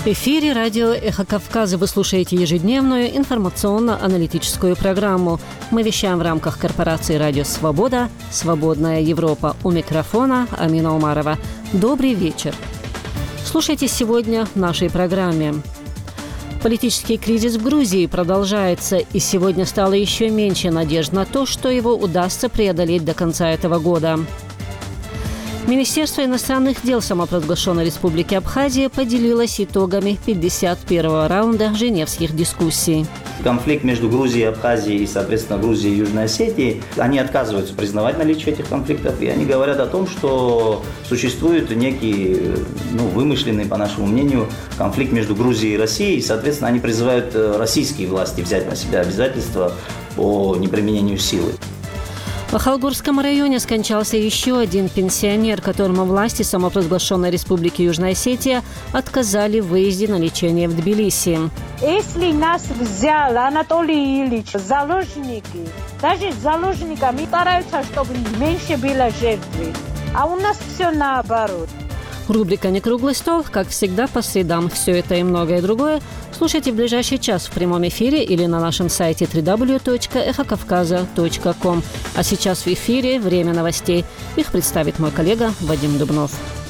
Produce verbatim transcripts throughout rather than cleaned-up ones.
В эфире радио «Эхо Кавказа». Вы слушаете ежедневную информационно-аналитическую программу. Мы вещаем в рамках корпорации «Радио Свобода», «Свободная Европа». У микрофона Амина Умарова. Добрый вечер. Слушайте сегодня в нашей программе. Политический кризис в Грузии продолжается, и сегодня стало еще меньше надежд на то, что его удастся преодолеть до конца этого года. Министерство иностранных дел самопровозглашенной Республики Абхазия поделилось итогами пятьдесят первого раунда женевских дискуссий. Конфликт между Грузией и Абхазией и, соответственно, Грузией и Южной Осетией, они отказываются признавать наличие этих конфликтов, и они говорят о том, что существует некий, ну, вымышленный, по нашему мнению, конфликт между Грузией и Россией, и, соответственно, они призывают российские власти взять на себя обязательства по неприменению силы. В Ахалгорском районе скончался еще один пенсионер, которому власти самопровозглашенной Республики Южная Осетия отказали в выезде на лечение в Тбилиси. Если нас взял Анатолий Ильич заложники, даже с заложниками стараются, чтобы меньше было жертвы. А у нас все наоборот. Рубрика «Не круглый стол», как всегда, по средам. Все это и многое другое слушайте в ближайший час в прямом эфире или на нашем сайте дабл ю дабл ю дабл ю точка эхо кавказа точка ком. А сейчас в эфире время новостей. Их представит мой коллега Вадим Дубнов.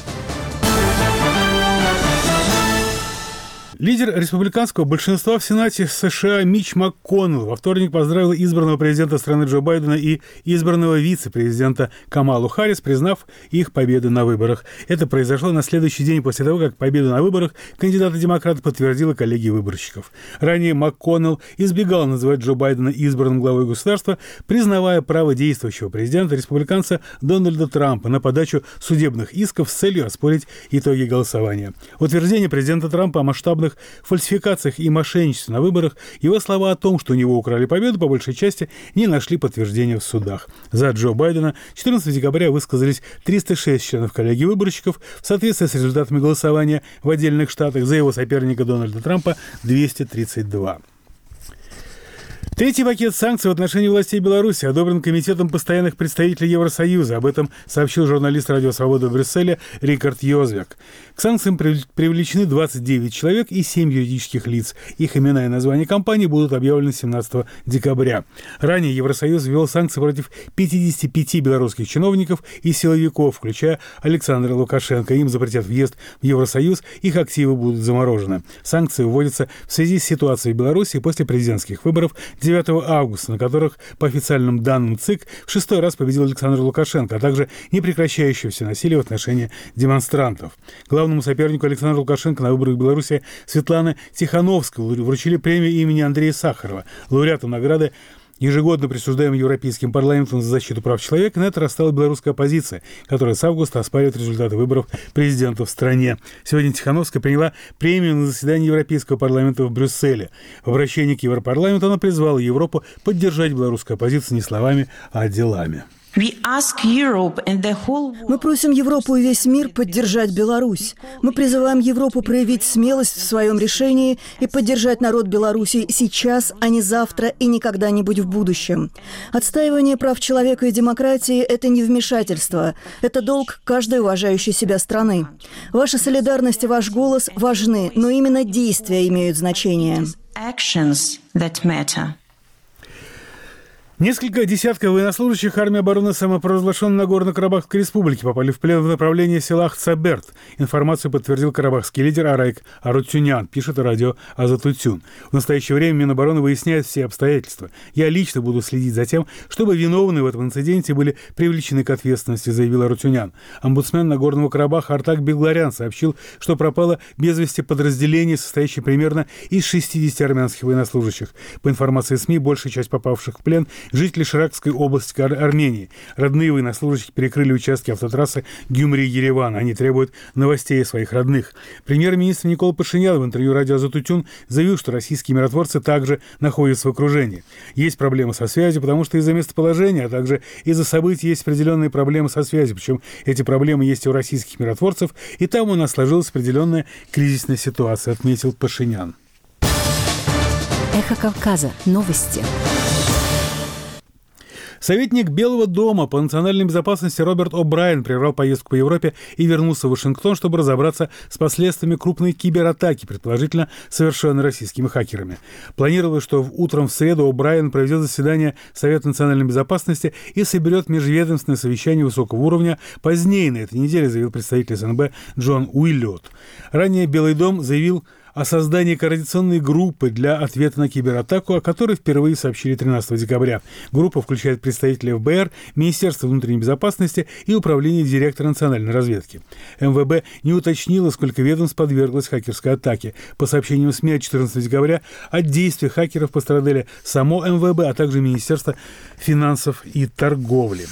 Лидер республиканского большинства в Сенате США Митч МакКоннелл во вторник поздравил избранного президента страны Джо Байдена и избранного вице-президента Камалу Харрис, признав их победы на выборах. Это произошло на следующий день после того, как победу на выборах кандидата-демократа подтвердила коллегия выборщиков. Ранее МакКоннелл избегал называть Джо Байдена избранным главой государства, признавая право действующего президента республиканца Дональда Трампа на подачу судебных исков с целью оспорить итоги голосования. Утверждение президента Трампа о масштабных фальсификациях и мошенничестве на выборах, его слова о том, что у него украли победу, по большей части не нашли подтверждения в судах. За Джо Байдена четырнадцатого декабря высказались триста шесть членов коллегии выборщиков в соответствии с результатами голосования в отдельных штатах, за его соперника Дональда Трампа двести тридцать два. Третий пакет санкций в отношении властей Беларуси одобрен Комитетом постоянных представителей Евросоюза. Об этом сообщил журналист «Радио Свобода» в Брюсселе Рикард Йозвек. К санкциям привлечены двадцать девять человек и семь юридических лиц. Их имена и названия компаний будут объявлены семнадцатого декабря. Ранее Евросоюз ввел санкции против пятидесяти пяти белорусских чиновников и силовиков, включая Александра Лукашенко. Им запретят въезд в Евросоюз, их активы будут заморожены. Санкции вводятся в связи с ситуацией в Беларуси после президентских выборов девятого августа, на которых, по официальным данным ЦИК, в шестой раз победил Александр Лукашенко, а также непрекращающееся насилие в отношении демонстрантов. Главному сопернику Александра Лукашенко на выборах в Беларуси Светлане Тихановской вручили премию имени Андрея Сахарова, лауреату награды, ежегодно присуждаемым Европейским парламентом за защиту прав человека. На это расстала белорусская оппозиция, которая с августа оспаривает результаты выборов президента в стране. Сегодня Тихановская приняла премию на заседании Европейского парламента в Брюсселе. В обращении к Европарламенту она призвала Европу поддержать белорусскую оппозицию не словами, а делами. Мы просим Европу и весь мир поддержать Беларусь. Мы призываем Европу проявить смелость в своем решении и поддержать народ Беларуси сейчас, а не завтра и не когда-нибудь в будущем. Отстаивание прав человека и демократии – это не вмешательство. Это долг каждой уважающей себя страны. Ваша солидарность и ваш голос важны, но именно действия имеют значение. Несколько десятков военнослужащих армии обороны самопровозглашенной Нагорно-Карабахской республики попали в плен в направлении села Ахцаберт. Информацию подтвердил карабахский лидер Арайк Арутюнян, пишет радио Азатутюн. В настоящее время Минобороны выясняет все обстоятельства. Я лично буду следить за тем, чтобы виновные в этом инциденте были привлечены к ответственности, заявил Арутюнян. Омбудсмен Нагорного Карабаха Артак Бегларян сообщил, что пропало без вести подразделение, состоящее примерно из шестидесяти армянских военнослужащих. По информации СМИ, большая часть попавших в плен – жители Ширакской области Ар- Армении. Родные военнослужащих перекрыли участки автотрассы Гюмри-Ереван. Они требуют новостей о своих родных. Премьер-министр Никола Пашинян в интервью радио Азатутюн заявил, что российские миротворцы также находятся в окружении. Есть проблемы со связью, потому что из-за местоположения, а также из-за событий есть определенные проблемы со связью. Причем эти проблемы есть и у российских миротворцев, и там у нас сложилась определенная кризисная ситуация, отметил Пашинян. Эхо Кавказа. Новости. Советник Белого дома по национальной безопасности Роберт О'Брайен прервал поездку по Европе и вернулся в Вашингтон, чтобы разобраться с последствиями крупной кибератаки, предположительно совершенной российскими хакерами. Планировалось, что утром в среду О'Брайен проведет заседание Совета национальной безопасности и соберет межведомственное совещание высокого уровня позднее на этой неделе, заявил представитель СНБ Джон Уиллиот. Ранее Белый дом заявил о создании координационной группы для ответа на кибератаку, о которой впервые сообщили тринадцатого декабря. Группа включает представителей эф бэ эр, Министерства внутренней безопасности и Управления директора национальной разведки. эм вэ бэ не уточнило, сколько ведомств подверглось хакерской атаке. По сообщениям СМИ от четырнадцатого декабря, от действий хакеров пострадали само эм вэ бэ, а также Министерство финансов и торговли.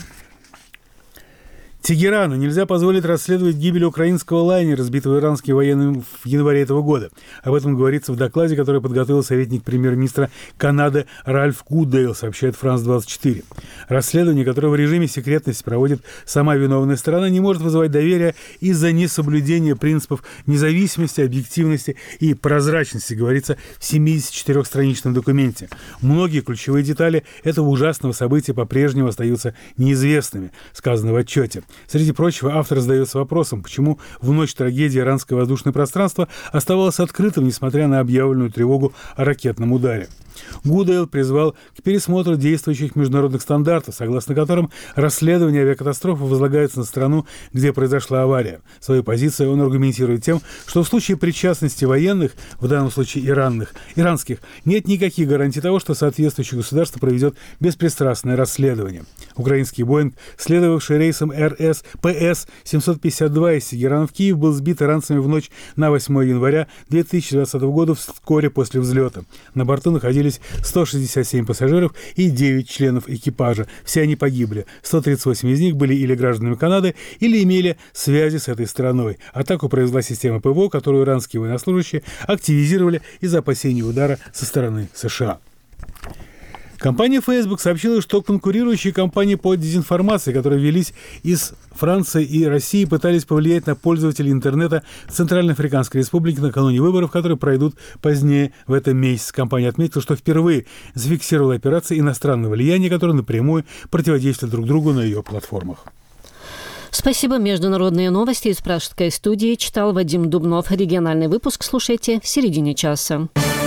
Тегерану нельзя позволить расследовать гибель украинского лайнера, сбитого иранскими военными в январе этого года. Об этом говорится в докладе, который подготовил советник премьер-министра Канады Ральф Гудейл, сообщает Франс двадцать четыре. Расследование, которое в режиме секретности проводит сама виновная сторона, не может вызывать доверия из-за несоблюдения принципов независимости, объективности и прозрачности, говорится в семидесятичетырёхстраничном документе. Многие ключевые детали этого ужасного события по-прежнему остаются неизвестными, сказано в отчете. Среди прочего, автор задается вопросом, почему в ночь трагедии иранское воздушное пространство оставалось открытым, несмотря на объявленную тревогу о ракетном ударе. Гудейл призвал к пересмотру действующих международных стандартов, согласно которым расследование авиакатастрофы возлагается на страну, где произошла авария. Свою позицию он аргументирует тем, что в случае причастности военных, в данном случае иранных, иранских, нет никаких гарантий того, что соответствующее государство проведет беспристрастное расследование. Украинский Боинг, следовавший рейсом эр эс пэ эс семьсот пятьдесят два из Тегерана в Киев, был сбит иранцами в ночь на восьмое января две тысячи двадцатого года вскоре после взлета. На борту находились сто шестьдесят семь пассажиров и девять членов экипажа. Все они погибли. сто тридцать восемь из них были или гражданами Канады, или имели связи с этой страной. Атаку произвела система пэ вэ о, которую иранские военнослужащие активизировали из-за опасений удара со стороны США. Компания Facebook сообщила, что конкурирующие компании по дезинформации, которые велись из Франции и России, пытались повлиять на пользователей интернета в Центральноафриканской Республике накануне выборов, которые пройдут позднее в этом месяце. Компания отметила, что впервые зафиксировала операции иностранного влияния, которые напрямую противодействуют друг другу на ее платформах. Спасибо. Международные новости из Пражской студии читал Вадим Дубнов. Региональный выпуск слушайте в середине часа.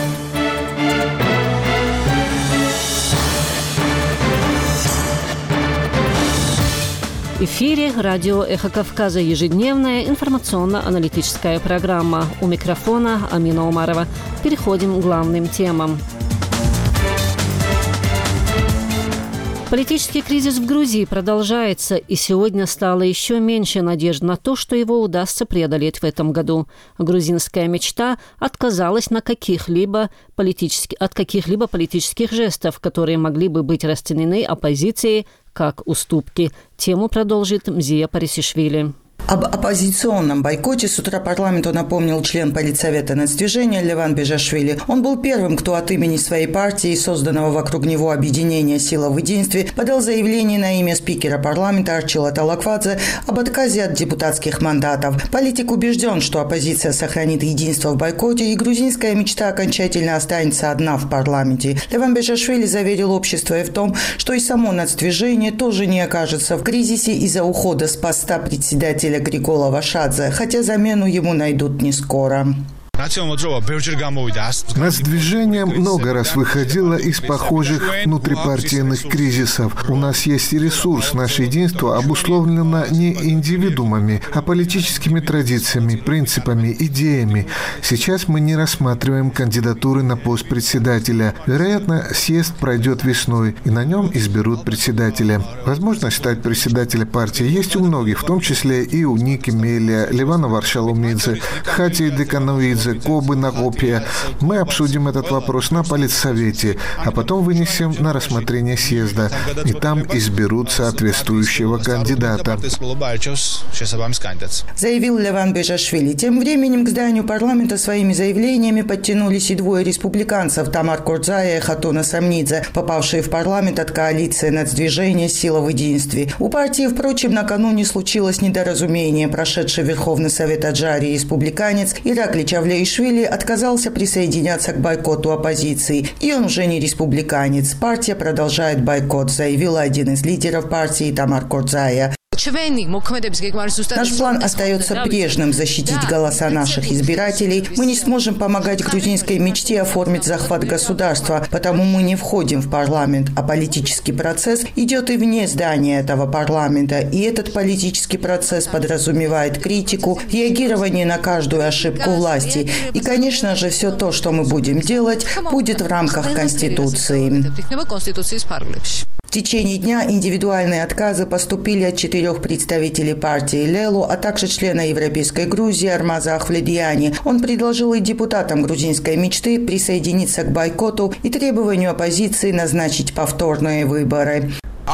В эфире радио «Эхо Кавказа», ежедневная информационно-аналитическая программа. У микрофона Амина Умарова. Переходим к главным темам. Политический кризис в Грузии продолжается, и сегодня стало еще меньше надежд на то, что его удастся преодолеть в этом году. Грузинская мечта отказалась на каких-либо политических, от каких-либо политических жестов, которые могли бы быть расценены оппозицией как уступки. Тему продолжит Мзия Парисишвили. Об оппозиционном бойкоте с утра парламенту напомнил член Политсовета нацдвижения Леван Бежашвили. Он был первым, кто от имени своей партии и созданного вокруг него объединения «Сила в единстве» подал заявление на имя спикера парламента Арчила Талаквадзе об отказе от депутатских мандатов. Политик убежден, что оппозиция сохранит единство в бойкоте, и грузинская мечта окончательно останется одна в парламенте. Леван Бежашвили заверил общество и в том, что и само нацдвижение тоже не окажется в кризисе из-за ухода с поста председателя Григола Вашадзе, хотя замену ему найдут не скоро. Нацдвижение много раз выходило из похожих внутрипартийных кризисов. У нас есть ресурс. Наше единство обусловлено не индивидуумами, а политическими традициями, принципами, идеями. Сейчас мы не рассматриваем кандидатуры на пост председателя. Вероятно, съезд пройдет весной, и на нем изберут председателя. Возможность стать председателем партии есть у многих, в том числе и у Ники Мелия, Левана Варшалумидзе, Хати Декановидзе, Кобы Нагопия. Мы обсудим этот вопрос на Политсовете, а потом вынесем на рассмотрение съезда, и там изберут соответствующего кандидата. Заявил Леван Бежашвили. Тем временем к зданию парламента своими заявлениями подтянулись и двое республиканцев Тамар Курдзая и Хатуна Самнидзе, попавшие в парламент от коалиции нацдвижения «Сила в единстве». У партии, впрочем, накануне случилось недоразумение. Прошедший Верховный Совет Аджарии республиканец Ираклий Чавлетов Джумалеишвили отказался присоединяться к бойкоту оппозиции, и он уже не республиканец. Партия продолжает бойкот, заявила один из лидеров партии Тамар Корзая. Наш план остается прежним – защитить голоса наших избирателей. Мы не сможем помогать грузинской мечте оформить захват государства, потому мы не входим в парламент, а политический процесс идет и вне здания этого парламента. И этот политический процесс подразумевает критику, реагирование на каждую ошибку власти. И, конечно же, все то, что мы будем делать, будет в рамках Конституции. В течение дня индивидуальные отказы поступили от четырех представителей партии Лелу, а также члена Европейской Грузии Армаза Ахвледиани. Он предложил и депутатам грузинской мечты присоединиться к бойкоту и требованию оппозиции назначить повторные выборы.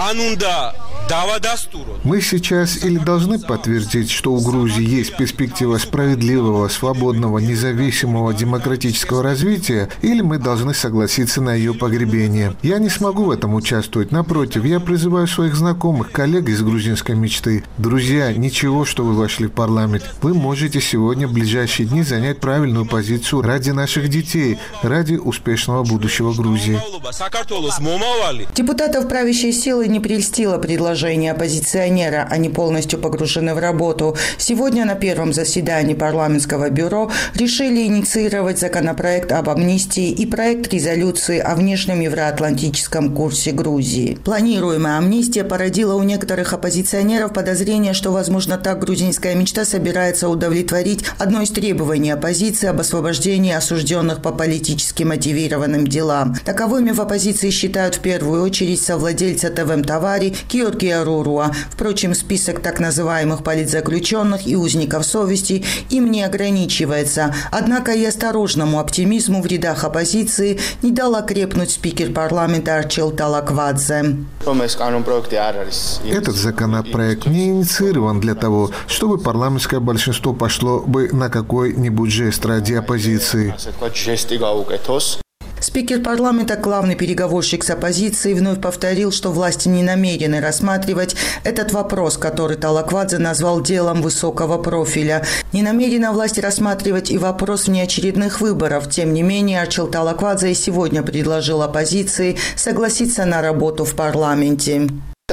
Мы сейчас или должны подтвердить, что у Грузии есть перспектива справедливого, свободного, независимого, демократического развития, или мы должны согласиться на ее погребение. Я не смогу в этом участвовать. Напротив, я призываю своих знакомых, коллег из грузинской мечты. Друзья, ничего, что вы вошли в парламент. Вы можете сегодня, в ближайшие дни, занять правильную позицию ради наших детей, ради успешного будущего Грузии. Депутатов правящей силы не прельстило предложение оппозиционера. Они полностью погружены в работу. Сегодня на первом заседании парламентского бюро решили инициировать законопроект об амнистии и проект резолюции о внешнем евроатлантическом курсе Грузии. Планируемая амнистия породила у некоторых оппозиционеров подозрение, что, возможно, так грузинская мечта собирается удовлетворить одно из требований оппозиции об освобождении осужденных по политически мотивированным делам. Таковыми в оппозиции считают в первую очередь совладельца ТВ Тавари Георгия Руруа. Впрочем, список так называемых политзаключенных и узников совести им не ограничивается. Однако и осторожному оптимизму в рядах оппозиции не дал окрепнуть спикер парламента Арчил Талаквадзе. Этот законопроект не инициирован для того, чтобы парламентское большинство пошло бы на какой-нибудь жест ради оппозиции. Спикер парламента, главный переговорщик с оппозицией, вновь повторил, что власти не намерены рассматривать этот вопрос, который Талаквадзе назвал делом высокого профиля. Не намерена власть рассматривать и вопрос внеочередных выборов. Тем не менее, Арчил Талаквадзе и сегодня предложил оппозиции согласиться на работу в парламенте.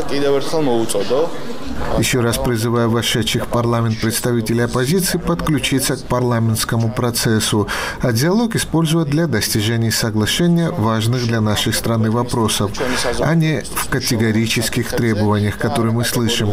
Еще раз призываю вошедших в парламент представителей оппозиции подключиться к парламентскому процессу, а диалог использовать для достижения соглашения важных для нашей страны вопросов, а не в категорических требованиях, которые мы слышим.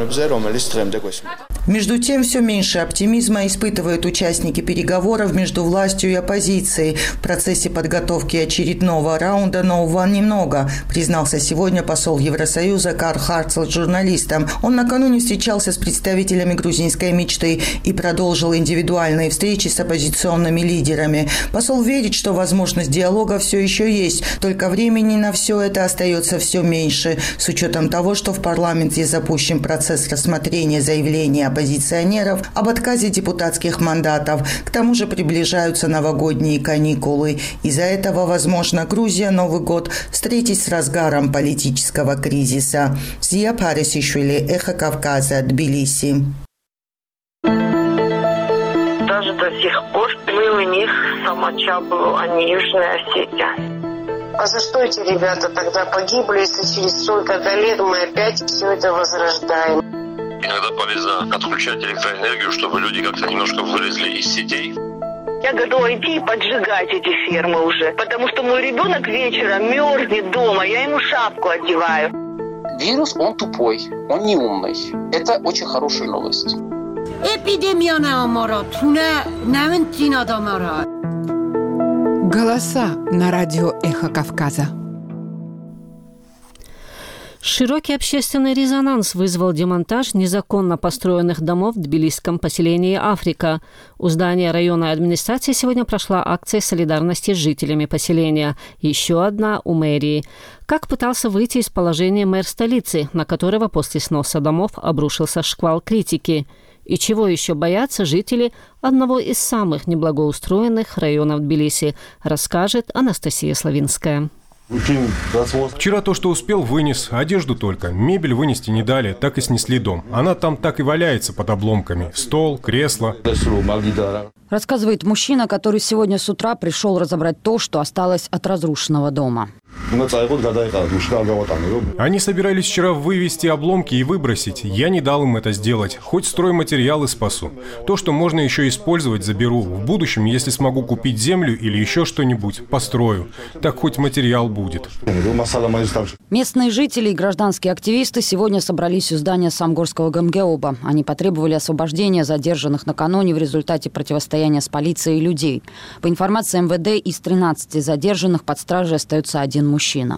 Между тем, все меньше оптимизма испытывают участники переговоров между властью и оппозицией. В процессе подготовки очередного раунда нового немного, признался сегодня посол Евросоюза Карл Харцл журналистам. Он накануне встречался с представителями грузинской мечты и продолжил индивидуальные встречи с оппозиционными лидерами. Посол верит, что возможность диалога все еще есть, только времени на все это остается все меньше, с учетом того, что в парламенте запущен процесс рассмотрения заявления оппозиционеров об отказе депутатских мандатов. К тому же приближаются новогодние каникулы. Из-за этого, возможно, Грузия Новый год встретит с разгаром политического кризиса. Зия Парисишвили, Эхо Кавказа, Тбилиси. Даже до сих пор мы у них Самачаблу, а не Южная Осетия. А за что эти ребята тогда погибли, если через столько-то лет мы опять все это возрождаем? Иногда полезно отключать электроэнергию, чтобы люди как-то немножко вылезли из сетей. Я готова идти и поджигать эти фермы уже, потому что мой ребенок вечером мерзнет дома, я ему шапку одеваю. Вирус, он тупой, он не умный. Это очень хорошая новость. Голоса на радио «Эхо Кавказа». Широкий общественный резонанс вызвал демонтаж незаконно построенных домов в тбилисском поселении Африка. У здания районной администрации сегодня прошла акция солидарности с жителями поселения. Еще одна у мэрии. Как пытался выйти из положения мэр столицы, на которого после сноса домов обрушился шквал критики? И чего еще боятся жители одного из самых неблагоустроенных районов Тбилиси, расскажет Анастасия Славинская. Вчера то, что успел, вынес, одежду только. Мебель вынести не дали, так и снесли дом. Она там так и валяется под обломками. Стол, кресло. Рассказывает мужчина, который сегодня с утра пришел разобрать то, что осталось от разрушенного дома. Они собирались вчера вывести обломки и выбросить. Я не дал им это сделать. Хоть стройматериалы спасу. То, что можно еще использовать, заберу. В будущем, если смогу купить землю или еще что-нибудь, построю. Так хоть материал будет. Местные жители и гражданские активисты сегодня собрались у здания Самгорского ГМГОБа. Они потребовали освобождения задержанных накануне в результате противостояния с полицией людей. По информации эм вэ дэ, из тринадцати задержанных под стражей остается один мужчина.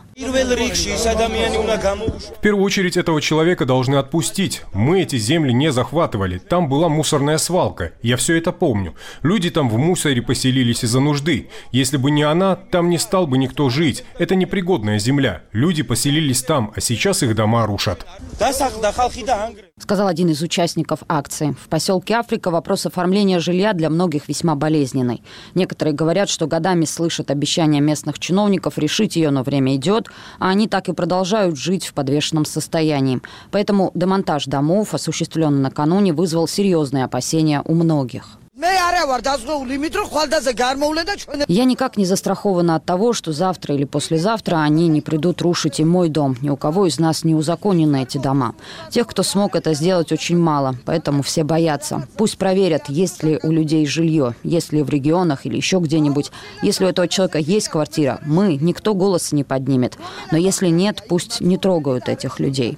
В первую очередь этого человека должны отпустить. Мы эти земли не захватывали. Там была мусорная свалка. Я все это помню. Люди там в мусоре поселились из-за нужды. Если бы не она, там не стал бы никто жить. Это непригодная земля. Люди поселились там, а сейчас их дома рушат. Сказал один из участников акции. В поселке Африка вопрос оформления жилья для многих весьма болезненный. Некоторые говорят, что годами слышат обещания местных чиновников решить ее, но время идет, а они так и продолжают жить в подвешенном состоянии. Поэтому демонтаж домов, осуществленный накануне, вызвал серьезные опасения у многих. Я никак не застрахована от того, что завтра или послезавтра они не придут рушить и мой дом. Ни у кого из нас не узаконены эти дома. Тех, кто смог это сделать, очень мало, поэтому все боятся. Пусть проверят, есть ли у людей жилье, есть ли в регионах или еще где-нибудь. Если у этого человека есть квартира, мы, никто голоса не поднимет. Но если нет, пусть не трогают этих людей.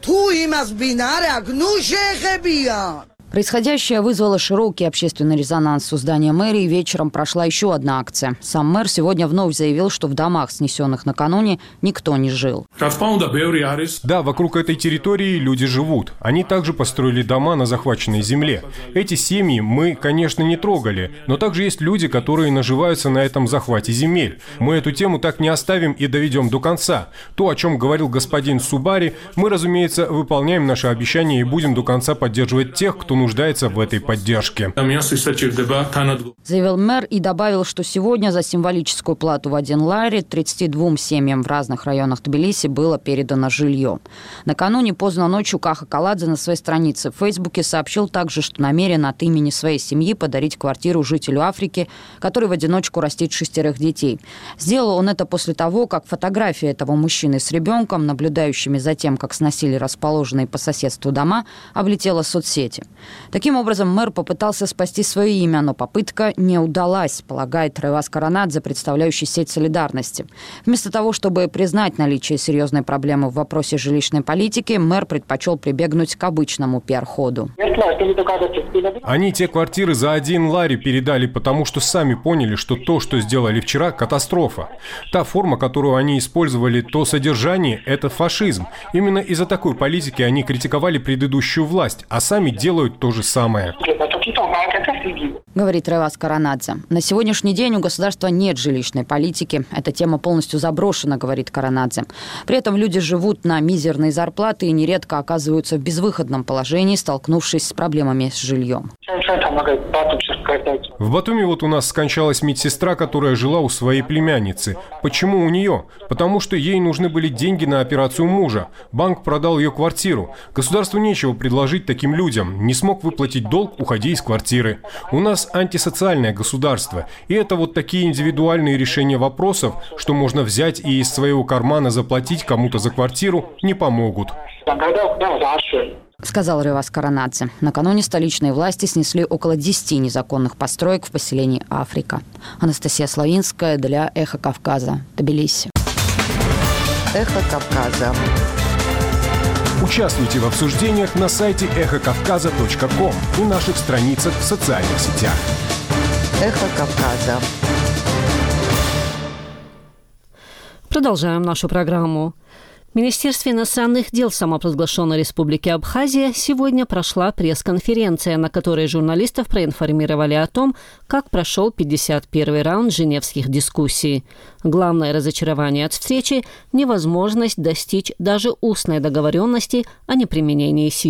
Происходящее вызвало широкий общественный резонанс. У здания мэрии вечером прошла еще одна акция. Сам мэр сегодня вновь заявил, что в домах, снесенных накануне, никто не жил. Да, вокруг этой территории люди живут. Они также построили дома на захваченной земле. Эти семьи мы, конечно, не трогали, но также есть люди, которые наживаются на этом захвате земель. Мы эту тему так не оставим и доведем до конца. То, о чем говорил господин Субари, мы, разумеется, выполняем наши обещания и будем до конца поддерживать тех, кто нуждается в этой поддержке. Заявил мэр и добавил, что сегодня за символическую плату в один лари тридцати двум семьям в разных районах Тбилиси было передано жилье. Накануне поздно ночью Каха Каладзе на своей странице в Фейсбуке сообщил также, что намерен от имени своей семьи подарить квартиру жителю Африки, который в одиночку растит шестерых детей. Сделал он это после того, как фотография этого мужчины с ребенком, наблюдающими за тем, как сносили расположенные по соседству дома, облетела соцсети. Таким образом, мэр попытался спасти свое имя, но попытка не удалась, полагает Ревас Каранадзе, представляющий сеть солидарности. Вместо того, чтобы признать наличие серьезной проблемы в вопросе жилищной политики, мэр предпочел прибегнуть к обычному пиар-ходу. Они те квартиры за один лари передали, потому что сами поняли, что то, что сделали вчера, катастрофа. Та форма, которую они использовали, то содержание – это фашизм. Именно из-за такой политики они критиковали предыдущую власть, а сами делают то же самое. Говорит Ревас Каранадзе. На сегодняшний день у государства нет жилищной политики. Эта тема полностью заброшена, говорит Каранадзе. При этом люди живут на мизерные зарплаты и нередко оказываются в безвыходном положении, столкнувшись с проблемами с жильем. В Батуми вот у нас скончалась медсестра, которая жила у своей племянницы. Почему у нее? Потому что ей нужны были деньги на операцию мужа. Банк продал ее квартиру. Государству нечего предложить таким людям. Не смог выплатить долг, уходи из квартиры. У нас антисоциальное государство. И это вот такие индивидуальные решения вопросов, что можно взять и из своего кармана заплатить кому-то за квартиру, не помогут. Сказал Ревас Каранадзе. Накануне столичные власти снесли около десяти незаконных построек в поселении Африка. Анастасия Славинская для Эхо Кавказа, Тбилиси. Эхо Кавказа. Участвуйте в обсуждениях на сайте эхо кавказа точка ком и наших страницах в социальных сетях. Эхо Кавказа. Продолжаем нашу программу. В Министерстве иностранных дел самопровозглашенной Республики Абхазия сегодня прошла пресс-конференция, на которой журналистов проинформировали о том, как прошел пятьдесят первый раунд женевских дискуссий. Главное разочарование от встречи – невозможность достичь даже устной договоренности о неприменении силы.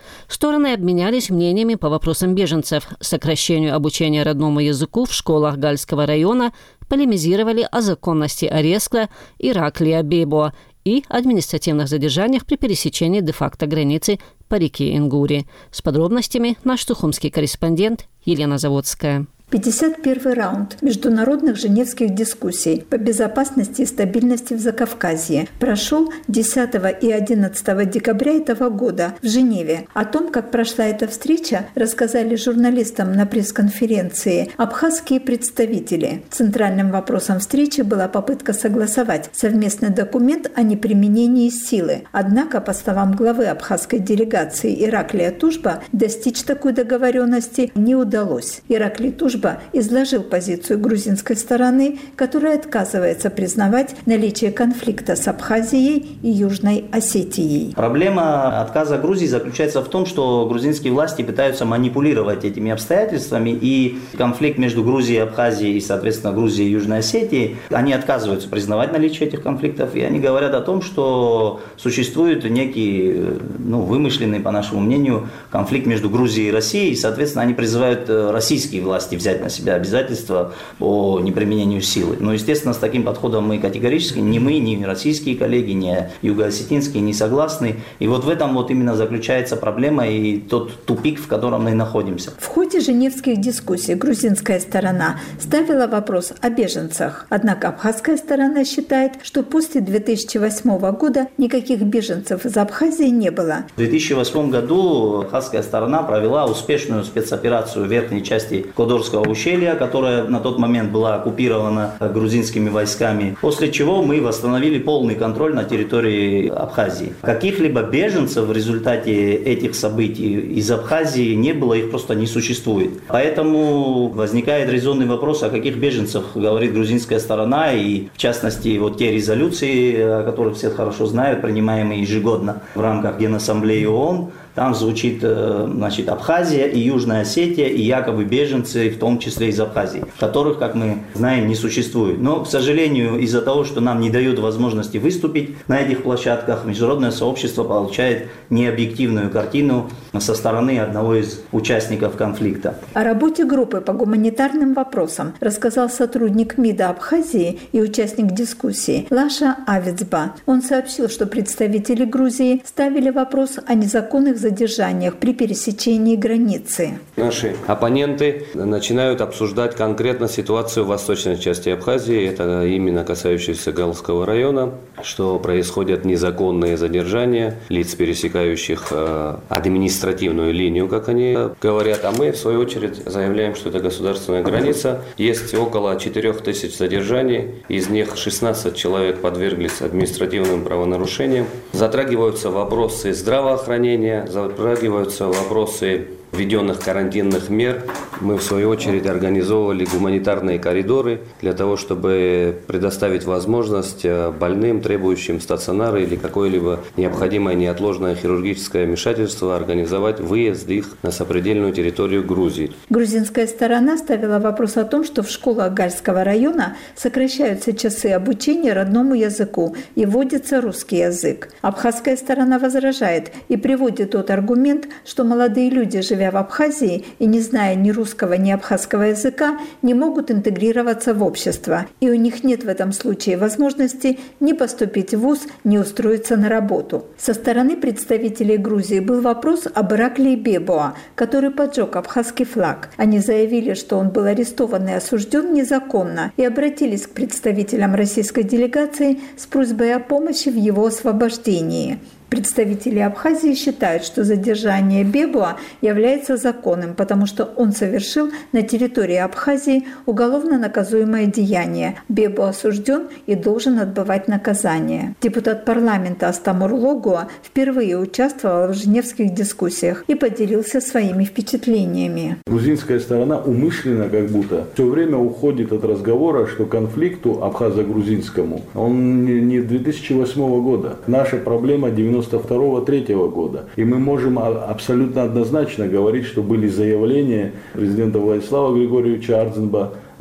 Стороны обменялись мнениями по вопросам беженцев, сокращению обучения родному языку в школах Гальского района, полемизировали о законности ареста Ираклия Бебоа и административных задержаниях при пересечении де-факто границы по реке Ингури. С подробностями наш сухумский корреспондент Елена Заводская. пятьдесят первый раунд международных женевских дискуссий по безопасности и стабильности в Закавказье прошел десятого и одиннадцатого декабря этого года в Женеве. О том, как прошла эта встреча, рассказали журналистам на пресс-конференции абхазские представители. Центральным вопросом встречи была попытка согласовать совместный документ о неприменении силы. Однако, по словам главы абхазской делегации Ираклия Тужба, достичь такой договоренности не удалось. Ираклий Тужба изложил позицию грузинской стороны, которая отказывается признавать наличие конфликта с Абхазией и Южной Осетией. Проблема отказа Грузии заключается в том, что грузинские власти пытаются манипулировать этими обстоятельствами, и конфликт между Грузией и Абхазией, и, соответственно, Грузией и Южной Осетией, они отказываются признавать наличие этих конфликтов, и они говорят о том, что существует некий, ну, вымышленный, по нашему мнению, конфликт между Грузией и Россией, и, соответственно, они призывают российские власти взять на себя обязательства по неприменению силы. Но, естественно, с таким подходом мы категорически, ни мы, ни российские коллеги, ни юго-осетинские не согласны. И вот в этом вот именно заключается проблема и тот тупик, в котором мы находимся. В ходе женевских дискуссий грузинская сторона ставила вопрос о беженцах. Однако абхазская сторона считает, что после две тысячи восьмого года никаких беженцев из Абхазии не было. В две тысячи восьмом году абхазская сторона провела успешную спецоперацию в верхней части Кодорского ущелья, которая на тот момент была оккупирована грузинскими войсками, после чего мы восстановили полный контроль на территории Абхазии. Каких-либо беженцев в результате этих событий из Абхазии не было, их просто не существует. Поэтому возникает резонный вопрос, о каких беженцах говорит грузинская сторона, и в частности вот те резолюции, о которых все хорошо знают, принимаемые ежегодно в рамках Генассамблеи ООН. Там звучит, значит, Абхазия и Южная Осетия, и якобы беженцы, в том числе из Абхазии, которых, как мы знаем, не существует. Но, к сожалению, из-за того, что нам не дают возможности выступить на этих площадках, международное сообщество получает необъективную картину со стороны одного из участников конфликта. О работе группы по гуманитарным вопросам рассказал сотрудник МИДа Абхазии и участник дискуссии Лаша Авицба. Он сообщил, что представители Грузии ставили вопрос о незаконных задержаниях при пересечении границы. Наши оппоненты начинают обсуждать конкретно ситуацию в восточной части Абхазии, это именно касающееся Галского района, что происходят незаконные задержания лиц, пересекающих э, административную линию, как они говорят, а мы, в свою очередь, заявляем, что это государственная граница. Есть около четырех тысяч задержаний, из них шестнадцать человек подверглись административным правонарушениям. Затрагиваются вопросы здравоохранения, затрагиваются вопросы введенных карантинных мер. Мы, в свою очередь, организовывали гуманитарные коридоры для того, чтобы предоставить возможность больным, требующим стационара или какое-либо необходимое неотложное хирургическое вмешательство, организовать выезд их на сопредельную территорию Грузии. Грузинская сторона ставила вопрос о том, что в школах Гальского района сокращаются часы обучения родному языку и вводится русский язык. Абхазская сторона возражает и приводит тот аргумент, что молодые люди, живя в Абхазии и не зная ни русского, ни абхазского языка, не могут интегрироваться в общество. И у них нет в этом случае возможности ни поступить в вуз, ни устроиться на работу. Со стороны представителей Грузии был вопрос об Ираклии Бебоа, который поджег абхазский флаг. Они заявили, что он был арестован и осужден незаконно, и обратились к представителям российской делегации с просьбой о помощи в его освобождении. Представители Абхазии считают, что задержание Бебоа является законным, потому что он совершил на территории Абхазии уголовно наказуемое деяние. Бебоа осужден и должен отбывать наказание. Депутат парламента Астамур Логуа впервые участвовал в женевских дискуссиях и поделился своими впечатлениями. Грузинская сторона умышленно как будто все время уходит от разговора, что конфликту абхазо-грузинскому он не две тысячи восьмого года. Наша проблема девяносто второго — третьего года. И мы можем абсолютно однозначно говорить, что были заявления президента Владислава Григорьевича Ардзенба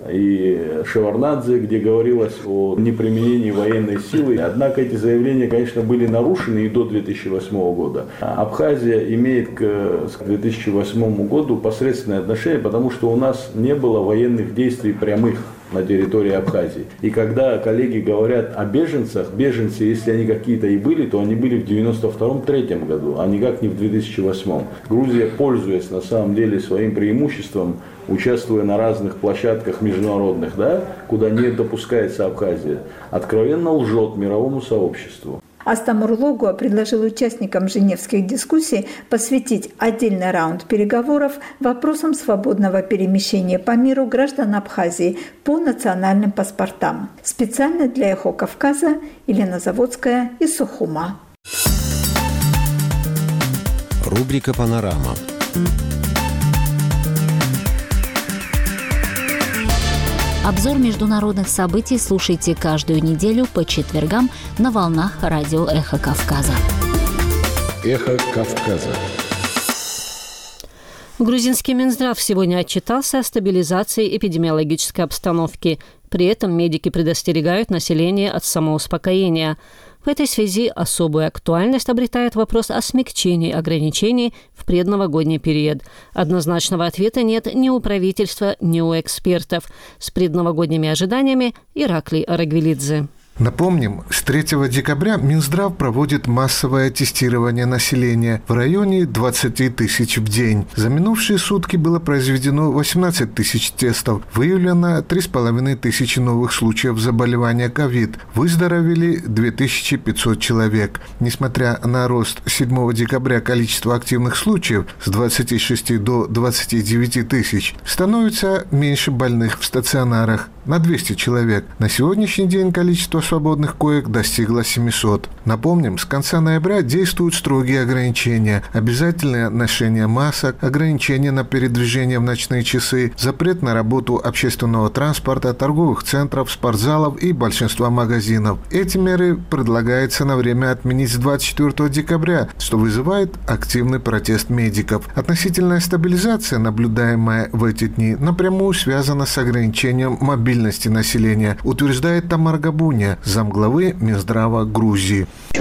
и Шеварднадзе, где говорилось о неприменении военной силы. Однако эти заявления, конечно, были нарушены и до две тысячи восьмого года. Абхазия имеет к две тысячи восьмому году посредственное отношение, потому что у нас не было военных действий прямых на территории Абхазии. И когда коллеги говорят о беженцах, беженцы, если они какие-то и были, то они были в девяносто втором — третьем году, а никак не в две тысячи восьмом. Грузия, пользуясь на самом деле своим преимуществом, участвуя на разных площадках международных, да, куда не допускается Абхазия, откровенно лжет мировому сообществу. Астамурлогу предложил участникам женевских дискуссий посвятить отдельный раунд переговоров вопросам свободного перемещения по миру граждан Абхазии по национальным паспортам. Специально для «Эхо Кавказа» Елена Заводская из Сухума. Рубрика «Панорама». Обзор международных событий слушайте каждую неделю по четвергам на волнах радио «Эхо Кавказа». «Эхо Кавказа». Грузинский Минздрав сегодня отчитался о стабилизации эпидемиологической обстановки. При этом медики предостерегают население от самоуспокоения. В этой связи особую актуальность обретает вопрос о смягчении ограничений в предновогодний период. Однозначного ответа нет ни у правительства, ни у экспертов. С предновогодними ожиданиями Ираклий Арагвелидзе. Напомним, с третьего декабря Минздрав проводит массовое тестирование населения в районе двадцати тысяч в день. За минувшие сутки было произведено восемнадцать тысяч тестов, выявлено три с половиной тысячи новых случаев заболевания ковид, выздоровели две тысячи пятьсот человек. Несмотря на рост с седьмого декабря количества активных случаев с двадцати шести до двадцати девяти тысяч, становится меньше больных в стационарах на двести человек. На сегодняшний день количество свободных коек достигло семисот. Напомним, с конца ноября действуют строгие ограничения. Обязательное ношение масок, ограничения на передвижение в ночные часы, запрет на работу общественного транспорта, торговых центров, спортзалов и большинства магазинов. Эти меры предлагается на время отменить с двадцать четвёртого декабря, что вызывает активный протест медиков. Относительная стабилизация, наблюдаемая в эти дни, напрямую связана с ограничением мобильности населения, утверждает Тамара Габуня, замглавы Минздрава Грузии. В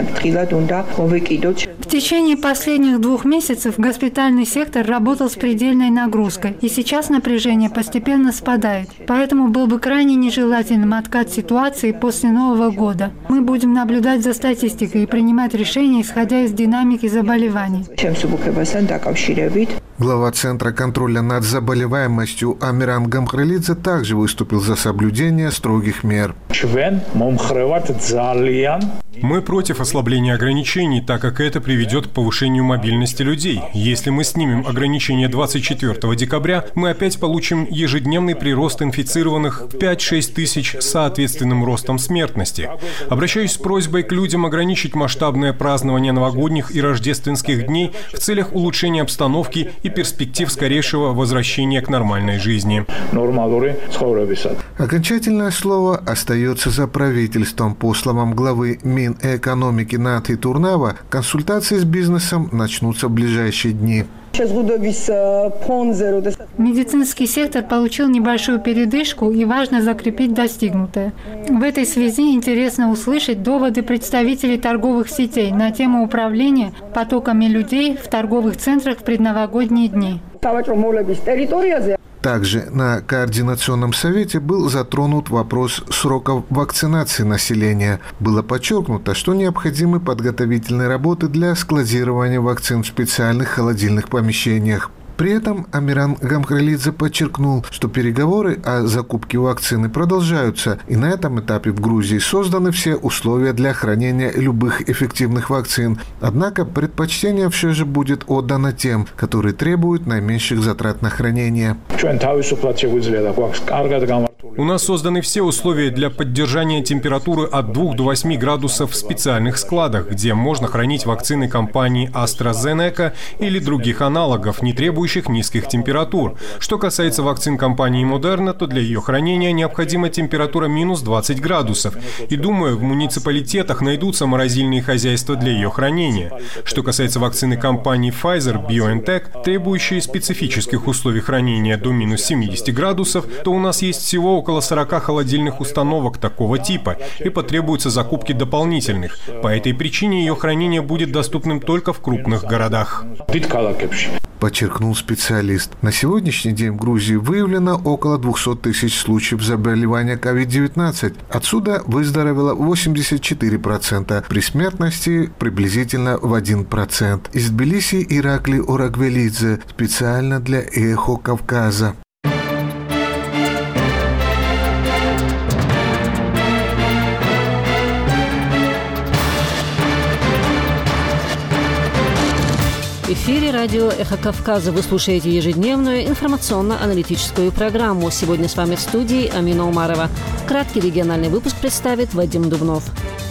течение последних двух месяцев госпитальный сектор работал с предельной нагрузкой, и сейчас напряжение постепенно спадает. Поэтому был бы крайне нежелательным откат ситуации после Нового года. Мы будем наблюдать за статистикой и принимать решения, исходя из динамики заболеваний. Глава Центра контроля над заболеваемостью Амиран Гамхрелидзе также выступил за соблюдение строгих мер. Мы против ослабления ограничений, так как это приведет к повышению мобильности людей. Если мы снимем ограничения двадцать четвёртого декабря, мы опять получим ежедневный прирост инфицированных в пять-шесть тысяч с соответственным ростом смертности. Обращаюсь с просьбой к людям ограничить масштабное празднование новогодних и рождественских дней в целях улучшения обстановки и перспектив скорейшего возвращения к нормальной жизни. Окончательное слово остается за правительством. По словам главы Минэкономики Наты Турнава, консультации с бизнесом начнутся в ближайшие дни. Медицинский сектор получил небольшую передышку, и важно закрепить достигнутое. В этой связи интересно услышать доводы представителей торговых сетей на тему управления потоками людей в торговых центрах в предновогодние дни. Также на Координационном совете был затронут вопрос сроков вакцинации населения. Было подчеркнуто, что необходимы подготовительные работы для складирования вакцин в специальных холодильных помещениях. При этом Амиран Гамхрелидзе подчеркнул, что переговоры о закупке вакцины продолжаются, и на этом этапе в Грузии созданы все условия для хранения любых эффективных вакцин. Однако предпочтение все же будет отдано тем, которые требуют наименьших затрат на хранение. У нас созданы все условия для поддержания температуры от двух до восьми градусов в специальных складах, где можно хранить вакцины компании AstraZeneca или других аналогов, не требующих низких температур. Что касается вакцин компании Moderna, то для ее хранения необходима температура минус двадцать градусов. И думаю, в муниципалитетах найдутся морозильные хозяйства для ее хранения. Что касается вакцины компании Pfizer-BioNTech, требующие специфических условий хранения до минус семидесяти градусов, то у нас есть всего около сорока холодильных установок такого типа, и потребуются закупки дополнительных. По этой причине ее хранение будет доступным только в крупных городах. Подчеркнул специалист. На сегодняшний день в Грузии выявлено около двухсот тысяч случаев заболевания ковид девятнадцать. Отсюда выздоровело восемьдесят четыре процента, при смертности приблизительно в один процент. Из Тбилиси Иракли Орагвелидзе специально для «Эхо Кавказа». В эфире радио «Эхо Кавказа». Вы слушаете ежедневную информационно-аналитическую программу. Сегодня с вами в студии Амина Умарова. Краткий региональный выпуск представит Вадим Дубнов.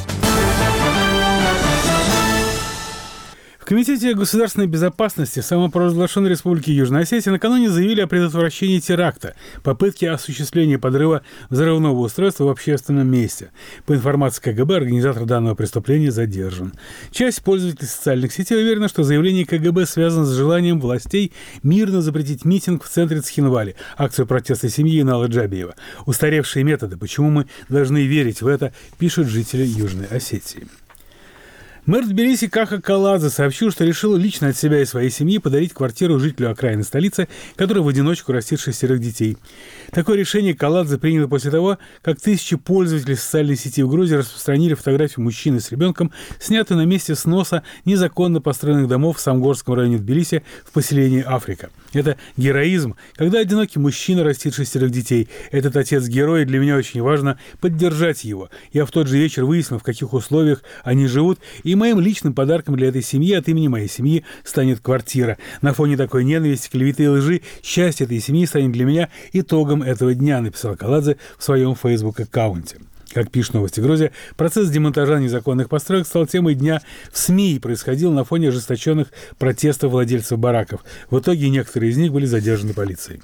В Комитете государственной безопасности самопровозглашенной Республики Южная Осетия накануне заявили о предотвращении теракта, попытке осуществления подрыва взрывного устройства в общественном месте. По информации ка гэ бэ, организатор данного преступления задержан. Часть пользователей социальных сетей уверена, что заявление ка гэ бэ связано с желанием властей мирно запретить митинг в центре Цхинвали, акцию протеста семьи Инала Джабиева. Устаревшие методы. Почему мы должны верить в это, пишут жители Южной Осетии. Мэр Тбилиси Каха Каладзе сообщил, что решил лично от себя и своей семьи подарить квартиру жителю окраины столицы, который в одиночку растит шестерых детей. Такое решение Каладзе принято после того, как тысячи пользователей социальной сети в Грузии распространили фотографию мужчины с ребенком, снятую на месте сноса незаконно построенных домов в Самгорском районе Тбилиси в поселении Африка. Это героизм, когда одинокий мужчина растит шестерых детей. Этот отец-герой, и для меня очень важно поддержать его. Я в тот же вечер выяснил, в каких условиях они живут, и моим личным подарком для этой семьи от имени моей семьи станет квартира. На фоне такой ненависти, клеветы и лжи счастье этой семьи станет для меня итогом этого дня, написал Каладзе в своем фейсбук-аккаунте. Как пишет «Новости Грузии», процесс демонтажа незаконных построек стал темой дня в СМИ и происходил на фоне ожесточенных протестов владельцев бараков. В итоге некоторые из них были задержаны полицией.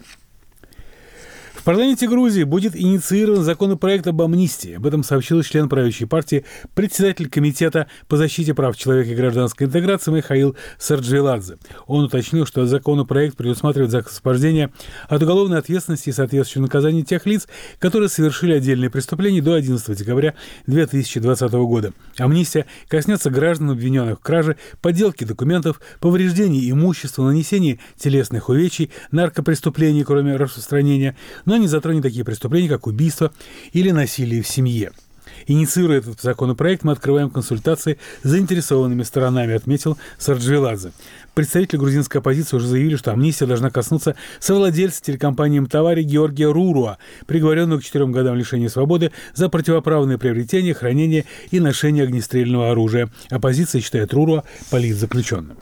В парламенте Грузии будет инициирован законопроект об амнистии. Об этом сообщил член правящей партии, председатель Комитета по защите прав человека и гражданской интеграции Михаил Сарджвеладзе. Он уточнил, что законопроект предусматривает за освобождение от уголовной ответственности и соответствующее наказание тех лиц, которые совершили отдельные преступления до одиннадцатого декабря две тысячи двадцатого года. Амнистия коснется граждан, обвиненных в краже, подделке документов, повреждении имущества, нанесении телесных увечий, наркопреступлений, кроме распространения, но не затронет такие преступления, как убийство или насилие в семье. Инициируя этот законопроект, мы открываем консультации с заинтересованными сторонами, отметил Сарджвеладзе. Представители грузинской оппозиции уже заявили, что амнистия должна коснуться совладельца телекомпании «Мтавари» Георгия Руруа, приговоренного к четырем годам лишения свободы за противоправное приобретение, хранение и ношение огнестрельного оружия. Оппозиция считает Руруа политзаключенным.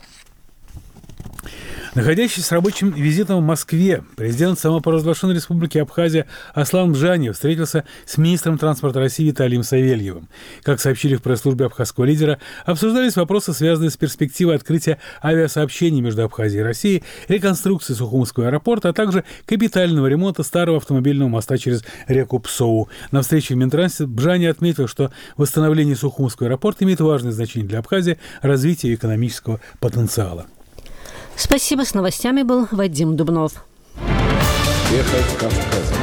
Находящийся с рабочим визитом в Москве, президент самопровозглашенной Республики Абхазия Аслан Бжаньев встретился с министром транспорта России Виталием Савельевым. Как сообщили в пресс-службе абхазского лидера, обсуждались вопросы, связанные с перспективой открытия авиасообщений между Абхазией и Россией, реконструкции Сухумского аэропорта, а также капитального ремонта старого автомобильного моста через реку Псоу. На встрече в Минтрансе Бжаньев отметил, что восстановление Сухумского аэропорта имеет важное значение для Абхазии, развития экономического потенциала. Спасибо. С новостями был Вадим Дубнов. Эхо Кавказа.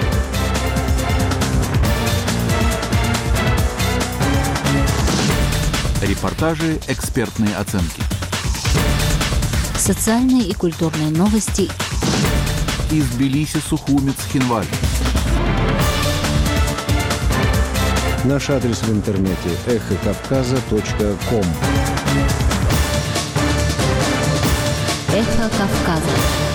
Репортажи, экспертные оценки. Социальные и культурные новости. Из Тбилиси, Сухуми, Цхинвали. Наш адрес в интернете эхо кавказа точка ком. Эхо Кавказа.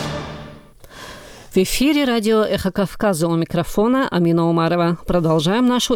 В эфире радио «Эхо Кавказа», у микрофона Амина Умарова. Продолжаем нашу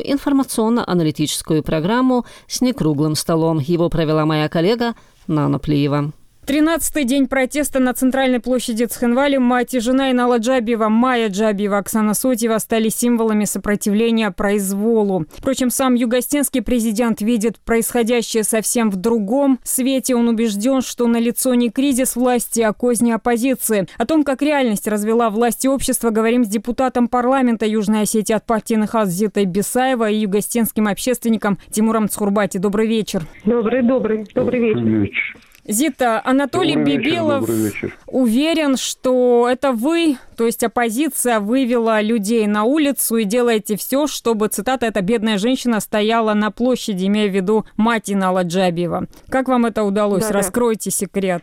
информационно-аналитическую программу с некруглым столом. Его провела моя коллега Нана Плиева. тринадцатый день протеста на центральной площади Цхинвали. Мать и жена Инала Джабиева, Майя Джабиева, Оксана Сотьева стали символами сопротивления произволу. Впрочем, сам югостинский президент видит происходящее совсем в другом свете. Он убежден, что налицо не кризис власти, а козни оппозиции. О том, как реальность развела власть и общество, говорим с депутатом парламента Южной Осетии от партии Нехас Зитой Бесаева и югостинским общественником Тимуром Цхурбати. Добрый вечер. Добрый, добрый, добрый вечер. Добрый вечер. Зита, Анатолий добрый Бибилов вечер, уверен, что это вы, то есть оппозиция, вывела людей на улицу и делаете все, чтобы, цитата, «эта бедная женщина стояла на площади», имея в виду мать Инала Джабиева. Как вам это удалось? Да, Раскройте да. секрет.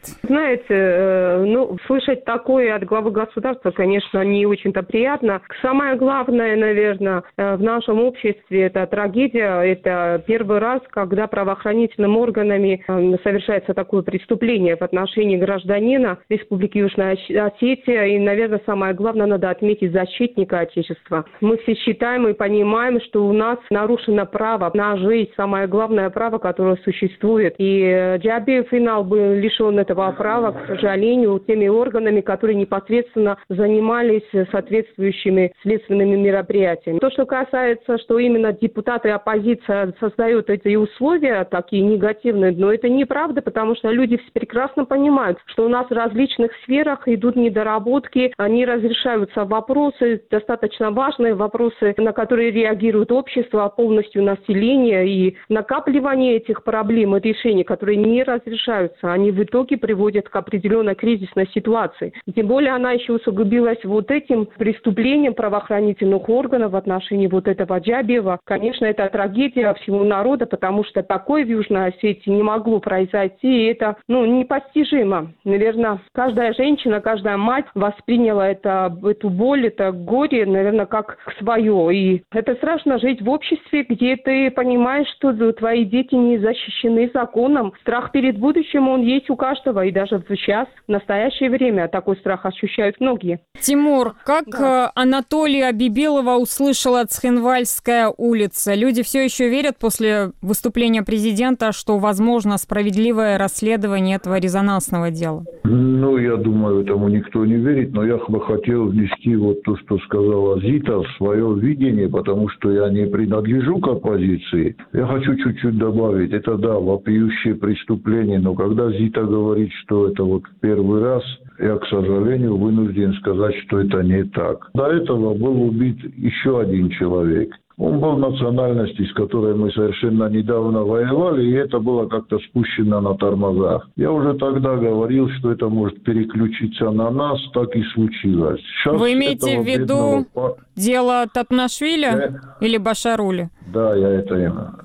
Знаете, ну, слышать такое от главы государства, конечно, не очень-то приятно. Самое главное, наверное, в нашем обществе это трагедия. Это первый раз, когда правоохранительными органами совершается такое преступление в отношении гражданина Республики Южная Осетия. И, наверное, самое главное, надо отметить защитника Отечества. Мы все считаем и понимаем, что у нас нарушено право на жизнь, самое главное право, которое существует. И Джабиев Инал был лишен этого права, к сожалению, теми органами, которые непосредственно занимались соответствующими следственными мероприятиями. То, что касается, что именно депутаты и оппозиция создают эти условия, такие негативные, но это неправда, потому что люди Люди прекрасно понимают, что у нас в различных сферах идут недоработки, не разрешаются вопросы, достаточно важные вопросы, на которые реагирует общество, полностью население, и накапливание этих проблем и решений, которые не разрешаются, они в итоге приводят к определенной кризисной ситуации. И тем более она еще усугубилась вот этим преступлением правоохранительных органов в отношении вот этого Джабиева. Конечно, это трагедия всего народа, потому что такое в Южной Осетии не могло произойти, и это ну, непостижимо. Наверное, каждая женщина, каждая мать восприняла это, эту боль, это горе, наверное, как свое. И это страшно жить в обществе, где ты понимаешь, что твои дети не защищены законом. Страх перед будущим, он есть у каждого. И даже сейчас, в настоящее время, такой страх ощущают многие. Тимур, как да. Анатолия Бибилова услышала Цхинвальская улица? Люди все еще верят после выступления президента, что возможно справедливое расследование этого резонансного дела? Ну, я думаю, этому никто не верит, но я бы хотел внести вот то, что сказала Зита, в свое видение, потому что я не принадлежу к оппозиции. Я хочу чуть-чуть добавить. Это, да, вопиющее преступление, но когда Зита говорит, что это вот в первый раз, я, к сожалению, вынужден сказать, что это не так. До этого был убит еще один человек. Он был национальности, с которой мы совершенно недавно воевали, и это было как-то спущено на тормозах. Я уже тогда говорил, что это может переключиться на нас, так и случилось. Сейчас вы имеете в виду бедного... дело Татнашвили я... или Башарули? Да, я это именно.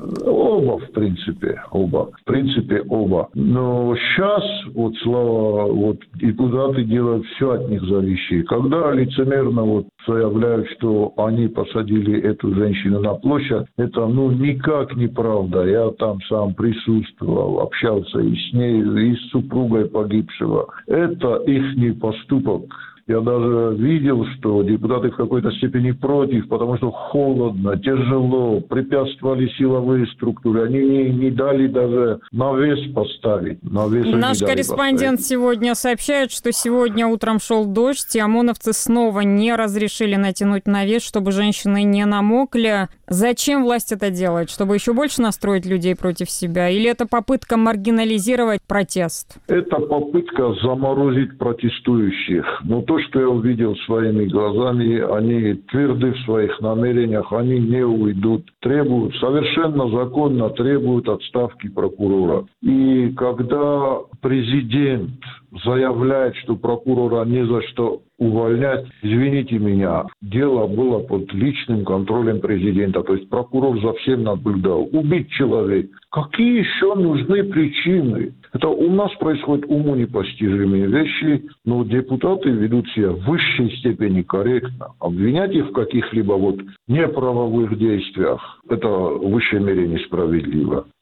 Оба, в принципе, оба. В принципе, оба. Но сейчас, вот, слава, вот, депутаты делают все от них зависящее. Когда лицемерно вот заявляют, что они посадили эту женщину на площадь, это, ну, никак неправда. Я там сам присутствовал, общался и с ней, и с супругой погибшего. Это их поступок. Я даже видел, что депутаты в какой-то степени против, потому что холодно, тяжело, препятствовали силовые структуры. Они не, не дали даже навес поставить. Навес Наш корреспондент поставить. Сегодня сообщает, что сегодня утром шел дождь, и ОМОНовцы снова не разрешили натянуть навес, чтобы женщины не намокли. Зачем власть это делает? Чтобы еще больше настроить людей против себя? Или это попытка маргинализировать протест? Это попытка заморозить протестующих. Но то, что я увидел своими глазами, они тверды в своих намерениях, они не уйдут. Требуют, совершенно законно требуют отставки прокурора. И когда президент заявляет, что прокурора не за что увольнять, извините меня, дело было под личным контролем президента. То есть прокурор за всем наблюдал. Убить человека. Какие еще нужны причины? Это у нас происходят уму непостижимые вещи, но депутаты ведут себя в высшей степени корректно. Обвинять их в каких-либо вот неправовых действиях, это в высшей мере несправедливо.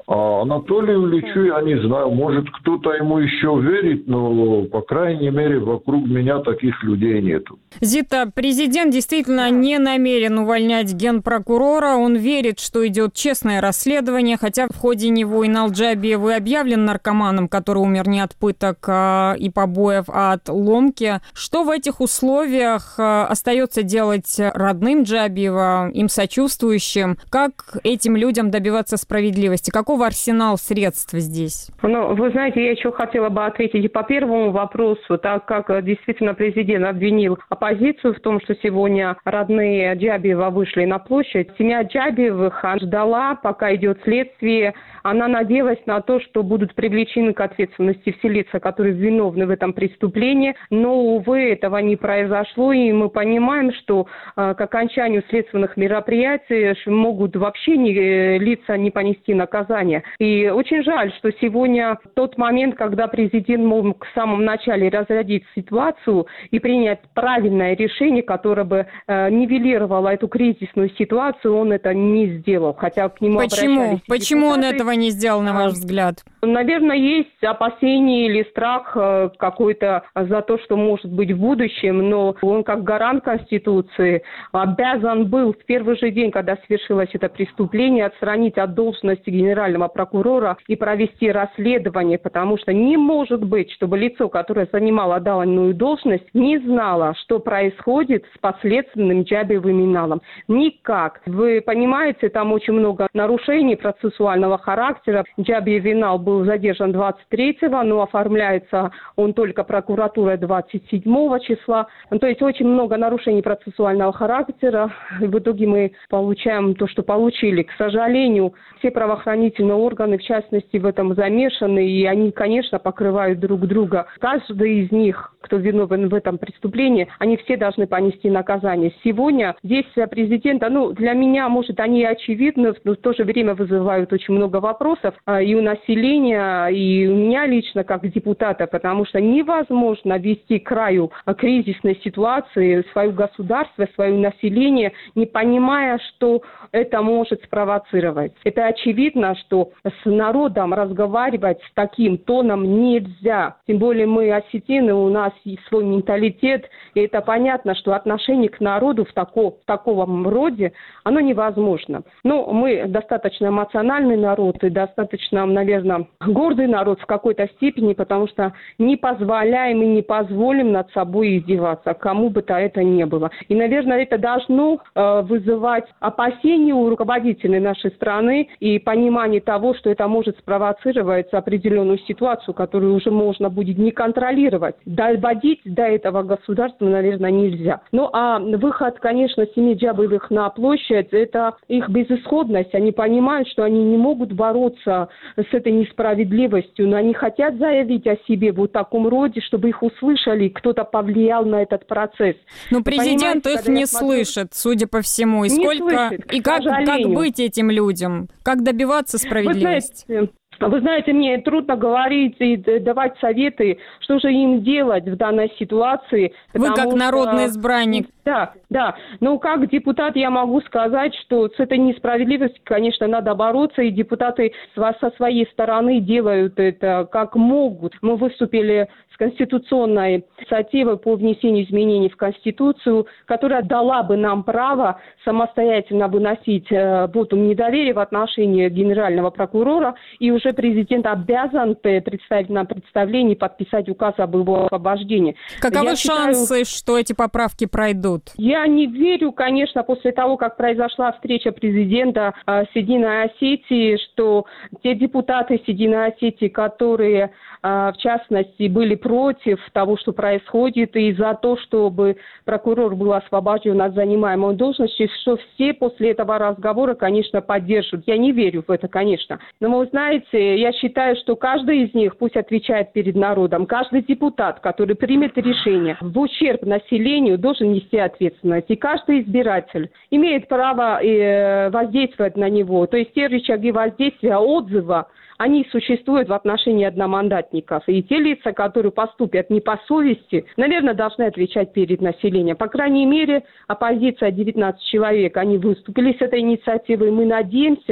А Анатолию Ильичу я не знаю, может кто-то ему еще верит, но, по крайней мере, вокруг меня таких людей нету. Зита, президент действительно не намерен увольнять генпрокурора. Он верит, что идет честное расследование, хотя в ходе него Инал Джабиев и объявлен наркоманом, который умер не от пыток а, и побоев, а от ломки. Что в этих условиях а, остается делать родным Джабиева, им сочувствующим? Как этим людям добиваться справедливости? Каков арсенал средств здесь? Ну, вы знаете, я еще хотела бы ответить и по первому вопросу, так как действительно президент обвинил оппозицию в том, что сегодня родные Джабиева вышли на площадь. Семья Джабиевых ждала, пока идет следствие. Она надеялась на то, что будут привлечены к ответственности все лица, которые виновны в этом преступлении. Но, увы, этого не произошло. И мы понимаем, что э, к окончанию следственных мероприятий могут вообще не, лица не понести наказание. И очень жаль, что сегодня тот момент, когда президент мог в самом начале разрядить ситуацию и принять правильное решение, которое бы э, нивелировало эту кризисную ситуацию, он это не сделал. Хотя к нему Почему? обращались Почему депутаты. он этого не сделал, на ваш взгляд? Наверное, есть опасения или страх э, какой-то за то, что может быть в будущем, но он как гарант Конституции обязан был в первый же день, когда совершилось это преступление, отстранить от должности генерального прокурора и провести расследование, потому что не может быть, чтобы лицо, которое занимало данную должность, не знало, что происходит с последственным Джабиевым Иналом. Никак. Вы понимаете, там очень много нарушений процессуального характера. Джабиев Инал был задержан двадцать третьего, но оформляется он только прокуратурой двадцать седьмого числа. То есть очень много нарушений процессуального характера. В итоге мы получаем то, что получили. К сожалению, все правоохранительные органы, в частности, в этом замешаны, и они, конечно, покрывают друг друга. Каждый из них, кто виновен в этом преступлении, они все должны понести наказание. Сегодня действия президента, ну, для меня, может, они очевидны, но в то же время вызывают очень много вопросов и у населения, и у меня лично, как депутата, потому что невозможно вести к краю кризисной ситуации свое государство, свое население, не понимая, что это может спровоцировать. Это очевидно, что с народом разговаривать с таким тоном нельзя. Тем более мы осетины, у нас есть свой менталитет, и это понятно, что отношение к народу в, тако, в таком роде, оно невозможно. Но мы достаточно эмоциональный народ и достаточно, наверное, гордый народ в какой-то степени, потому что не позволяем и не позволим над собой издеваться, кому бы то это ни было. И, наверное, это должно э, вызывать опасения у руководителей нашей страны и понимание того, что это может спровоцировать определенную ситуацию, которую уже можно будет не контролировать. Доводить до этого государства, наверное, нельзя. Ну, а выход, конечно, семьи Джабиевых на площадь, это их безысходность. Они понимают, что они не могут бороться с этой несправедливостью, но они хотят заявить о себе в вот таком роде, чтобы их услышали, кто-то повлиял на этот процесс. Но президент их не смотрю... слышит, судя по всему. И не сколько слышит, и как, как быть этим людям? Как добиваться справедливости? Вы знаете, Вы знаете, мне трудно говорить и давать советы, что же им делать в данной ситуации. Вы как что... народный избранник. Да, да. Но как депутат я могу сказать, что с этой несправедливостью, конечно, надо бороться, и депутаты со своей стороны делают это как могут. Мы выступили с конституционной инициативой по внесению изменений в Конституцию, которая дала бы нам право самостоятельно выносить вотум недоверия в отношении генерального прокурора, и уже президент обязан представить на представлении, подписать указ об его освобождении. Каковы я шансы, считаю, что эти поправки пройдут? Я не верю, конечно, после того, как произошла встреча президента э, с Единой Осетией, что те депутаты с Единой Осетии, которые, э, в частности, были против того, что происходит, и за то, чтобы прокурор был освобожден от занимаемой должности, что все после этого разговора, конечно, поддержат. Я не верю в это, конечно. Но вы знаете, я считаю, что каждый из них пусть отвечает перед народом. Каждый депутат, который примет решение в ущерб населению, должен нести ответственность. И каждый избиратель имеет право э, воздействовать на него. То есть те рычаги воздействия, отзыва, они существуют в отношении одномандатников. И те лица, которые поступят не по совести, наверное, должны отвечать перед населением. По крайней мере, оппозиция девятнадцать человек, они выступили с этой инициативой. Мы надеемся,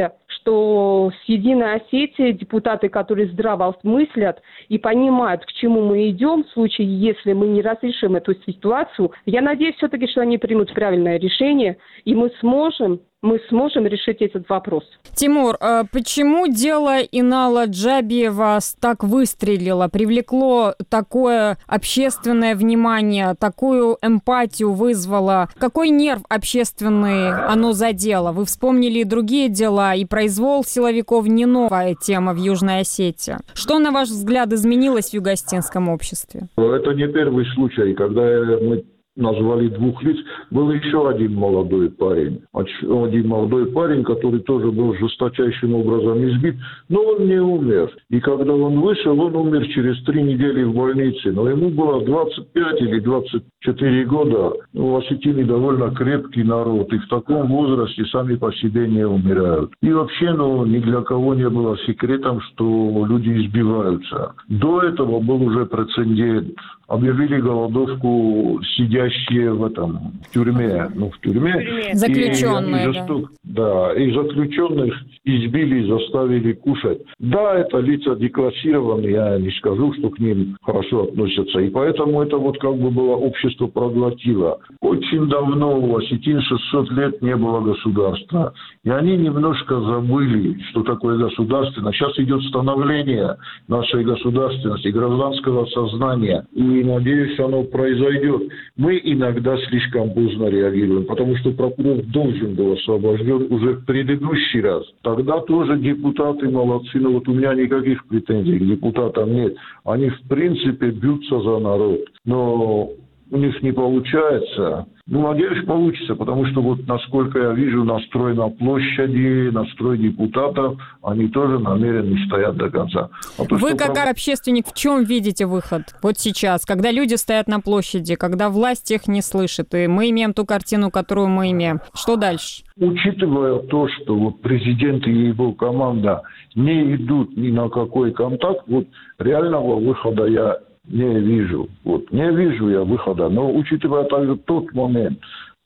что с Единой Осетией депутаты, которые здраво мыслят и понимают, к чему мы идем в случае, если мы не разрешим эту ситуацию, я надеюсь все-таки, что они примут правильное решение, и мы сможем мы сможем решить этот вопрос. Тимур, почему дело Инала Джабиева так выстрелило, привлекло такое общественное внимание, такую эмпатию вызвало? Какой нерв общественный оно задело? Вы вспомнили и другие дела, и произвол силовиков не новая тема в Южной Осетии. Что, на ваш взгляд, изменилось в юго-осетинском обществе? Это не первый случай, когда мы назвали двух лиц, был еще один молодой парень. Один молодой парень, который тоже был жесточайшим образом избит, но он не умер. И когда он вышел, он умер через три недели в больнице. Но ему было двадцать пять или двадцать четыре года. Ну, осетины довольно крепкий народ, и в таком возрасте сами по себе не умирают. И вообще, ну, ни для кого не было секретом, что люди избиваются. До этого был уже прецедент. Объявили голодовку сидящие в этом в тюрьме, ну в тюрьме. Заключенные, и, жесток, да. Да, и заключенных избили, заставили кушать. Да, это лица деклассированы, я не скажу, что к ним хорошо относятся. И поэтому это вот как бы было общество проглотило. Очень давно у осетин шестьсот лет не было государства. И они немножко забыли, что такое государственность. Сейчас идет становление нашей государственности, гражданского сознания. И надеюсь, оно произойдет. Мы иногда слишком поздно реагируем, потому что прокурор должен был освобожден уже в предыдущий раз. Тогда тоже депутаты молодцы, но вот у меня никаких претензий к депутатам нет. Они в принципе бьются за народ, но у них не получается. Ну, надеюсь, получится, потому что вот, насколько я вижу, настрой на площади, настрой депутатов, они тоже намерены стоять до конца. А то, Вы, что, как правда... общественник, в чем видите выход вот сейчас, когда люди стоят на площади, когда власть их не слышит, и мы имеем ту картину, которую мы имеем? Что дальше? Учитывая то, что вот президент и его команда не идут ни на какой контакт, вот реального выхода я не вижу. Вот, не вижу я выхода. Но учитывая также тот момент,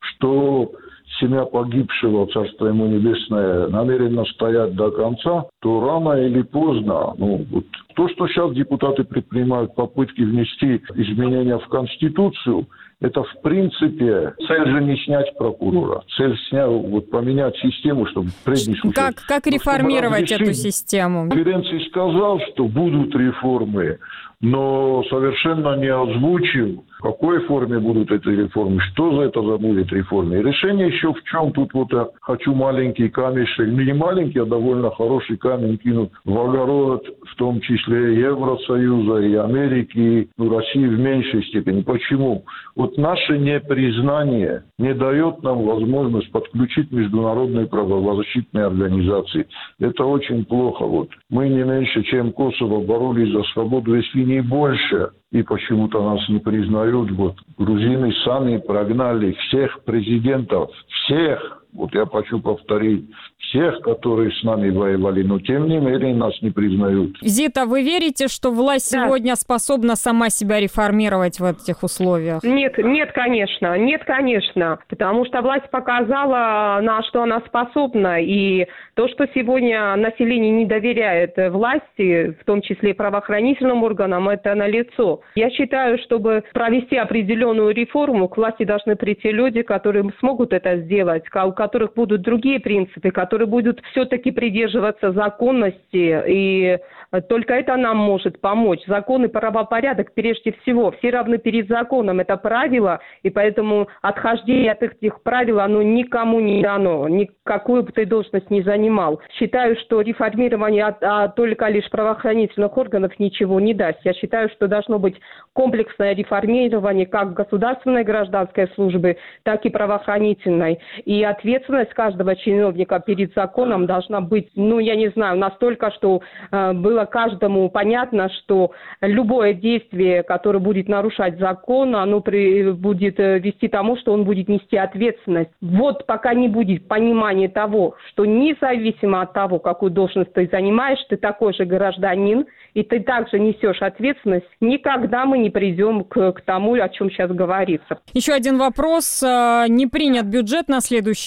что семья погибшего, царство ему небесное, намерена стоять до конца, то рано или поздно, ну, вот, то, что сейчас депутаты предпринимают попытки внести изменения в Конституцию, это, в принципе, цель же не снять прокурора. Цель снять, вот, поменять систему, чтобы предний случай. Как, как реформировать эту систему? Конференции сказал, что будут реформы, но совершенно не озвучил, в какой форме будут эти реформы, что за это за будет реформы. И решение еще в чем? Тут вот я хочу маленький камешек, не маленький, а довольно хороший камень кинуть в огород, в том числе и Евросоюза, и Америки, ну, России в меньшей степени. Почему? Вот наше непризнание не дает нам возможность подключить международные правозащитные организации. Это очень плохо. Вот. Мы не меньше, чем Косово, боролись за свободу, если не больше. И почему-то нас не признают. Вот. Грузины сами прогнали всех президентов, всех, вот я хочу повторить, всех, которые с нами воевали, но тем не менее нас не признают. Зита, вы верите, что власть да. сегодня способна сама себя реформировать в этих условиях? Нет, нет, конечно, нет, конечно, потому что власть показала, на что она способна, и то, что сегодня население не доверяет власти, в том числе и правоохранительным органам, это налицо. Я считаю, чтобы провести определенную реформу, к власти должны прийти люди, которые смогут это сделать, у которых будут другие принципы, которые будут все-таки придерживаться законности, и только это нам может помочь. Закон и правопорядок прежде всего. Все равны перед законом. Это правило, и поэтому отхождение от этих правил, оно никому не дано, никакую бы ты должность не занимал. Считаю, что реформирование от, а только лишь правоохранительных органов ничего не даст. Я считаю, что должно быть комплексное реформирование как государственной гражданской службы, так и правоохранительной. И ответственность каждого чиновника перед законом должна быть, ну, я не знаю, настолько, что э, было каждому понятно, что любое действие, которое будет нарушать закон, оно при, будет вести к тому, что он будет нести ответственность. Вот пока не будет понимания того, что независимо от того, какую должность ты занимаешь, ты такой же гражданин, и ты также несешь ответственность, никогда мы не придем к, к тому, о чем сейчас говорится. Еще один вопрос. Не принят бюджет на следующий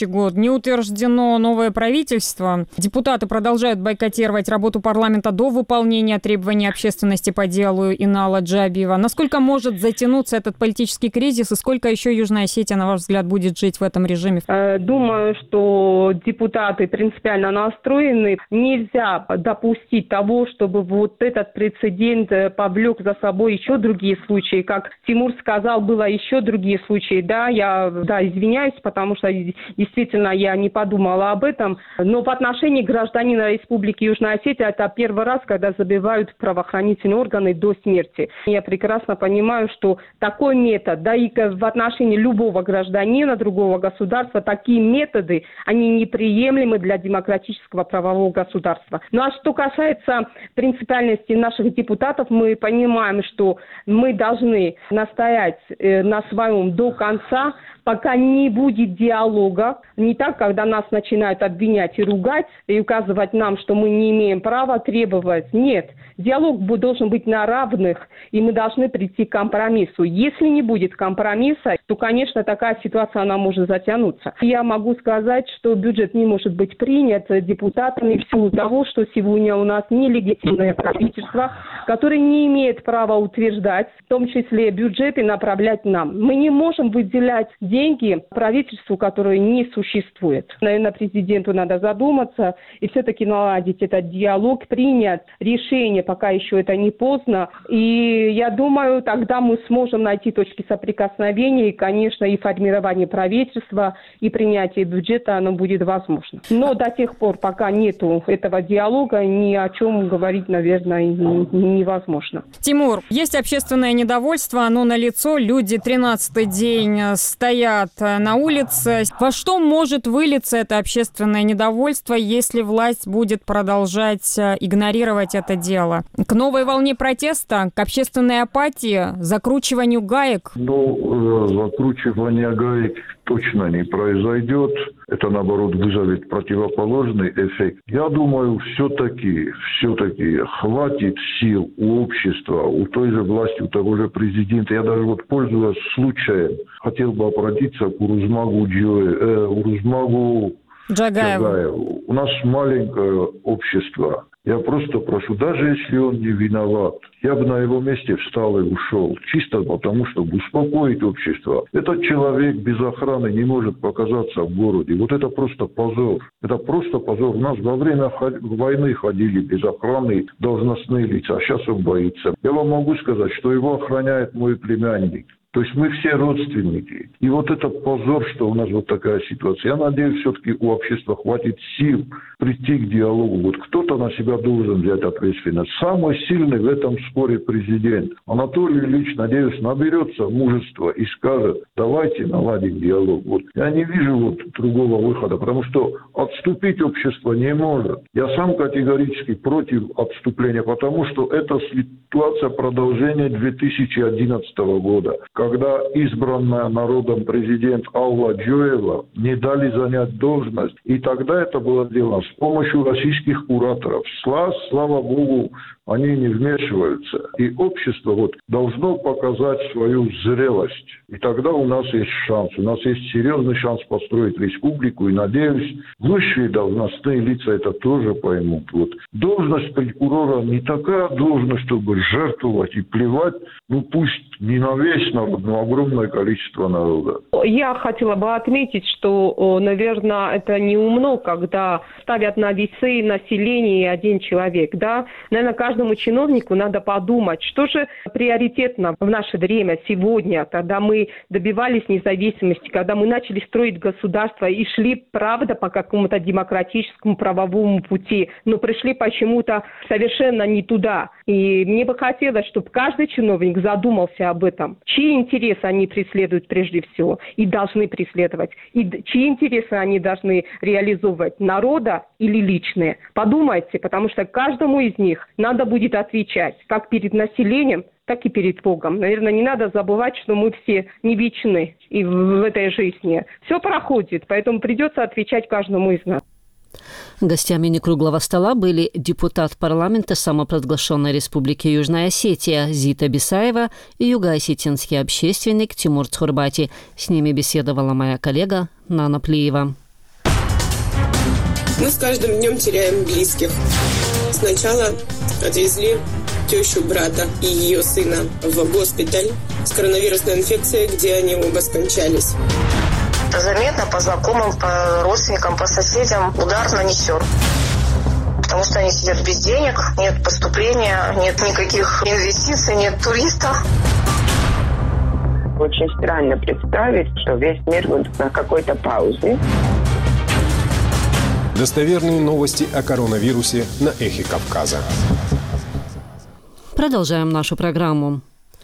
год. Не утверждено новое правительство. Депутаты продолжают бойкотировать работу парламента до выполнения требований общественности по делу Инала Джабиева. Насколько может затянуться этот политический кризис и сколько еще Южная Осетия, на ваш взгляд, будет жить в этом режиме? Думаю, что депутаты принципиально настроены. Нельзя допустить того, чтобы вот этот прецедент повлек за собой еще другие случаи. Как Тимур сказал, было еще другие случаи. Да, я да, извиняюсь, потому что действительно я не подумала об этом. Но в отношении гражданина Республики Южная Осетия это первый раз, когда забивают правоохранительные органы до смерти. Я прекрасно понимаю, что такой метод, да и в отношении любого гражданина другого государства, такие методы, они неприемлемы для демократического правового государства. Ну а что касается принципиальности наших депутатов, мы понимаем, что мы должны настоять на своем до конца, пока не будет диалога. Не так, когда нас начинают обвинять и ругать, и указывать нам, что мы не имеем права требовать. Нет. Диалог должен быть на равных, и мы должны прийти к компромиссу. Если не будет компромисса, то, конечно, такая ситуация, она может затянуться. Я могу сказать, что бюджет не может быть принят депутатами в силу того, что сегодня у нас нелегитимное правительство, которое не имеет права утверждать, в том числе бюджет, и направлять нам. Мы не можем выделять деньги правительству, которое не существует. Наверное, президенту надо задуматься и все-таки наладить этот диалог, принять решение, пока еще это не поздно. И я думаю, тогда мы сможем найти точки соприкосновения, и, конечно, и формирование правительства, и принятие бюджета, оно будет возможно. Но до тех пор, пока нету этого диалога, ни о чем говорить, наверное, невозможно. Тимур, есть общественное недовольство, оно налицо, люди тринадцатый день стоят на улице. Во что может вылиться это общественное недовольство, если власть будет продолжать игнорировать это дело? К новой волне протеста, к общественной апатии, закручиванию гаек? Ну, закручивание гаек точно не произойдет. Это, наоборот, вызовет противоположный эффект. Я думаю, все-таки, все-таки хватит сил у общества, у той же власти, у того же президента. Я даже вот, пользуясь случаем, хотел бы обратиться к Урузмагу, Джо... э, Урузмагу Джагаеву. Джагаеву. У нас маленькое общество. Я просто прошу, даже если он не виноват, я бы на его месте встал и ушел. Чисто потому, чтобы успокоить общество. Этот человек без охраны не может показаться в городе. Вот это просто позор. Это просто позор. У нас во время войны ходили без охраны должностные лица, а сейчас он боится. Я вам могу сказать, что его охраняет мой племянник. То есть мы все родственники. И вот это позор, что у нас вот такая ситуация. Я надеюсь, все-таки у общества хватит сил прийти к диалогу. Вот кто-то на себя должен взять ответственность. Самый сильный в этом споре президент. Анатолий Ильич, надеюсь, наберется мужества и скажет, давайте наладим диалог. Вот. Я не вижу вот другого выхода, потому что отступить общество не может. Я сам категорически против отступления, потому что это ситуация продолжения две тысячи одиннадцатого года. Когда избранная народом президент Алла Джоева не дали занять должность. И тогда это было сделано с помощью российских кураторов. Слава, слава Богу, они не вмешиваются. И общество вот должно показать свою зрелость. И тогда у нас есть шанс. У нас есть серьезный шанс построить республику. И, надеюсь, высшие должностные лица это тоже поймут. Вот. Должность прокурора не такая должность, чтобы жертвовать и плевать, ну пусть не на весь народ, но огромное количество народа. Я хотела бы отметить, что, наверное, это неумно, когда ставят на весы население и один человек. Да? Наверное, каждому чиновнику надо подумать, что же приоритетно в наше время, сегодня, когда мы добивались независимости, когда мы начали строить государство и шли, правда, по какому-то демократическому правовому пути, но пришли почему-то совершенно не туда. И мне бы хотелось, чтобы каждый чиновник задумался об этом. Чьи интересы они преследуют прежде всего и должны преследовать? И чьи интересы они должны реализовывать? Народа или личные? Подумайте, потому что каждому из них надо будет отвечать как перед населением, так и перед Богом. Наверное, не надо забывать, что мы все не вечны и в этой жизни. Все проходит, поэтому придется отвечать каждому из нас. Гостями некруглого стола были депутат парламента самопровозглашенной Республики Южная Осетия Зита Бисаева и югоосетинский общественник Тимур Цхурбати. С ними беседовала моя коллега Нана Плиева. Мы с каждым днем теряем близких. Сначала отвезли тещу брата и ее сына в госпиталь с коронавирусной инфекцией, где они оба скончались. Это заметно по знакомым, по родственникам, по соседям удар нанесен. Потому что они сидят без денег, нет поступления, нет никаких инвестиций, нет туристов. Очень странно представить, что весь мир будет на какой-то паузе. Достоверные новости о коронавирусе на Эхе Кавказа. Продолжаем нашу программу.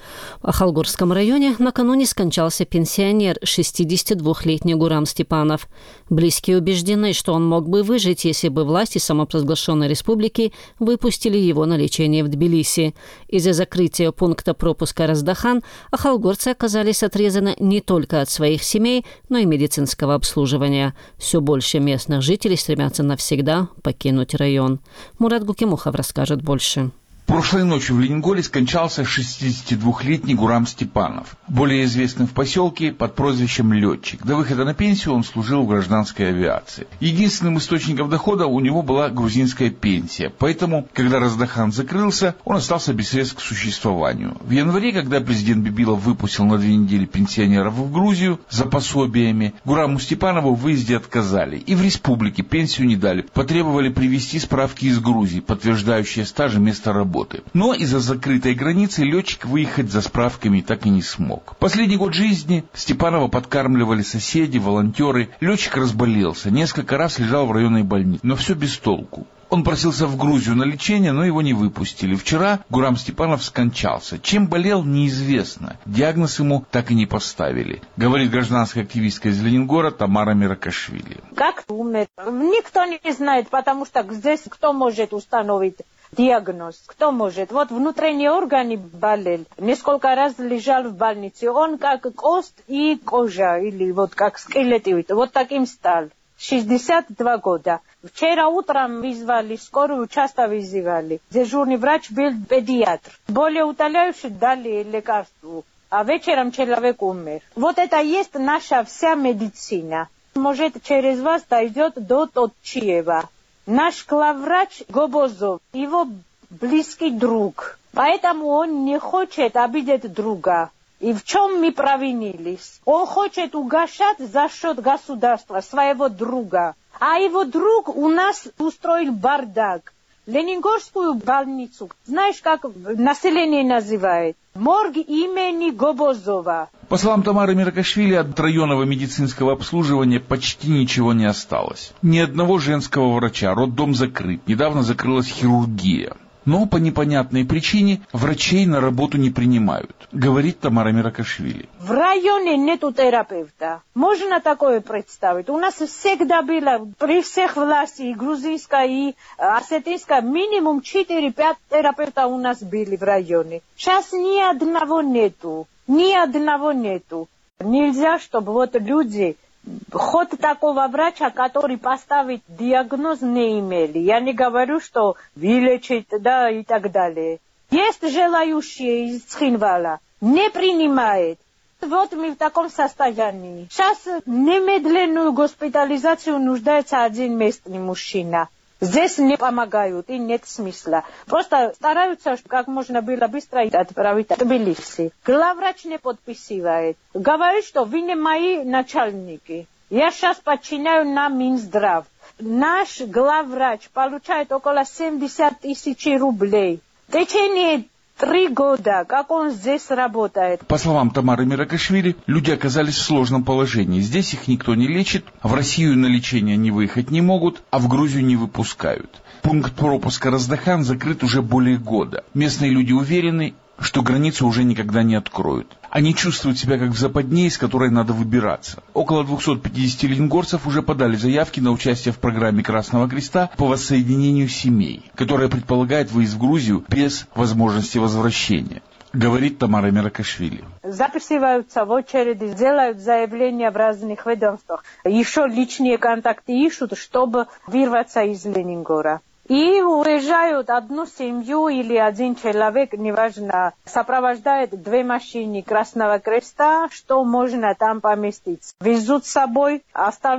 В Ахалгорском районе накануне скончался пенсионер, шестидесятидвухлетний Гурам Степанов. Близкие убеждены, что он мог бы выжить, если бы власти самопровозглашенной республики выпустили его на лечение в Тбилиси. Из-за закрытия пункта пропуска Раздахан ахалгорцы оказались отрезаны не только от своих семей, но и медицинского обслуживания. Все больше местных жителей стремятся навсегда покинуть район. Мурат Гукимухов расскажет больше. Прошлой ночью в Ленинголе скончался шестидесятидвухлетний Гурам Степанов, более известный в поселке под прозвищем «Летчик». До выхода на пенсию он служил в гражданской авиации. Единственным источником дохода у него была грузинская пенсия, поэтому, когда Раздахан закрылся, он остался без средств к существованию. В январе, когда президент Бибилов выпустил на две недели пенсионеров в Грузию за пособиями, Гураму Степанову в выезде отказали, и в республике пенсию не дали, потребовали привезти справки из Грузии, подтверждающие стаж и место работы. Но из-за закрытой границы летчик выехать за справками так и не смог. Последний год жизни Степанова подкармливали соседи, волонтеры. Летчик разболелся, несколько раз лежал в районной больнице, но все без толку. Он просился в Грузию на лечение, но его не выпустили. Вчера Гурам Степанов скончался. Чем болел, неизвестно. Диагноз ему так и не поставили, говорит гражданская активистка из Ленингора Тамара Миракашвили. Как умер? Никто не знает, потому что здесь кто может установить диагноз? Кто может? Вот внутренние органы болел. Несколько раз лежал в больнице. Он как кость и кожа, или вот как скелет. Вот таким стал. шестьдесят два года. Вчера утром вызвали скорую, часто вызывали. Дежурный врач был педиатр. Более утоляющий дали лекарство. А вечером человек умер. Вот это есть наша вся медицина. Может, через вас дойдет до Тотчиева. Наш главврач Гобозов, его близкий друг. Поэтому он не хочет обидеть друга. И в чем мы провинились? Он хочет угощать за счет государства своего друга. А его друг у нас устроил бардак. Ленингорскую больницу, знаешь, как население называет? Морг имени Гобозова. По словам Тамары Миракашвили, от районного медицинского обслуживания почти ничего не осталось. Ни одного женского врача, роддом закрыт. Недавно закрылась хирургия. Но по непонятной причине врачей на работу не принимают, говорит Тамара Миракашвили. В районе нету терапевта. Можно такое представить? У нас всегда было, при всех властях, и грузинская, и осетинская, минимум четыре-пять терапевта у нас были в районе. Сейчас ни одного нету. Ни одного нету. Нельзя, чтобы вот люди... Хоть такого врача, который поставит диагноз, не имели. Я не говорю, что вылечить, да, и так далее. Есть желающие из Цхинвала, не принимает. Вот мы в таком состоянии. Сейчас немедленную госпитализацию нуждается один местный мужчина. Здесь не помогают и нет смысла. Просто стараются, как можно было быстро отправить в Тбилиси. Главврач не подписывает. Говорит, что вы не мои начальники. Я сейчас подчиняю на Минздрав. Наш главврач получает около семьдесят тысяч рублей. В течение Три года, как он здесь работает. По словам Тамары Миракашвили, люди оказались в сложном положении. Здесь их никто не лечит, в Россию на лечение они выехать не могут, а в Грузию не выпускают. Пункт пропуска Раздахан закрыт уже более года. Местные люди уверены, что границу уже никогда не откроют. Они чувствуют себя как в западне, из которой надо выбираться. Около двухсот пятидесяти ленингорцев уже подали заявки на участие в программе Красного Креста по воссоединению семей, которая предполагает выезд в Грузию без возможности возвращения, говорит Тамара Миракашвили. Записываются в очереди, делают заявления в разных ведомствах. Еще личные контакты ищут, чтобы вырваться из Ленингора. И уезжают одну семью или один человек, неважно, сопровождает две машины Красного Креста, что можно там поместить. Везут с собой, а остальное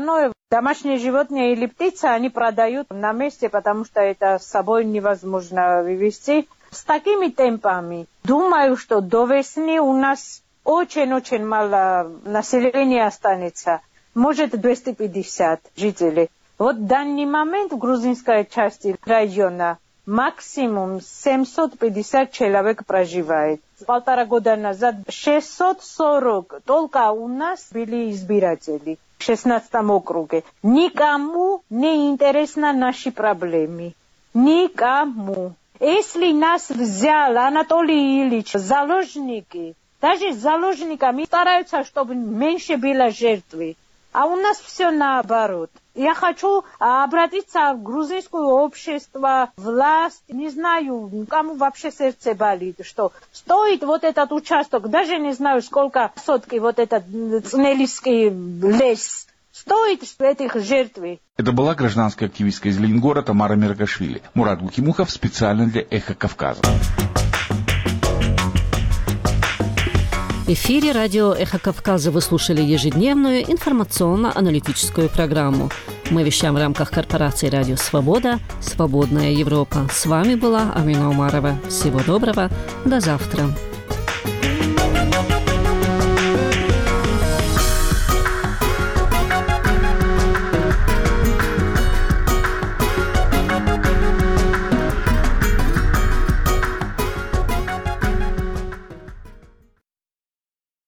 Домашние животные или птицы они продают на месте, потому что это с собой невозможно вывести. С такими темпами, думаю, что до весны у нас очень-очень мало населения останется. Может, двести пятьдесят жителей. Вот в данный момент в грузинской части района максимум семьсот пятьдесят человек проживает. Полтора года назад шестьсот сорок только у нас были избиратели в шестнадцатом округе. Никому не интересны наши проблемы. Никому. Если нас взял Анатолий Ильич заложники, даже с заложниками стараются, чтобы меньше было жертвы. А у нас все наоборот. Я хочу обратиться в грузинское общество, власть, не знаю, кому вообще сердце болит, что стоит вот этот участок, даже не знаю, сколько сотки вот этот Цнелийский лес, стоит этих жертв. Это была гражданская активистка из Ленинграда Тамара Миргашвили. Мурат Гукимухов специально для «Эхо Кавказа». В эфире радио «Эхо Кавказа» вы слушали ежедневную информационно-аналитическую программу. Мы вещаем в рамках корпорации «Радио Свобода», «Свободная Европа». С вами была Амина Умарова. Всего доброго. До завтра.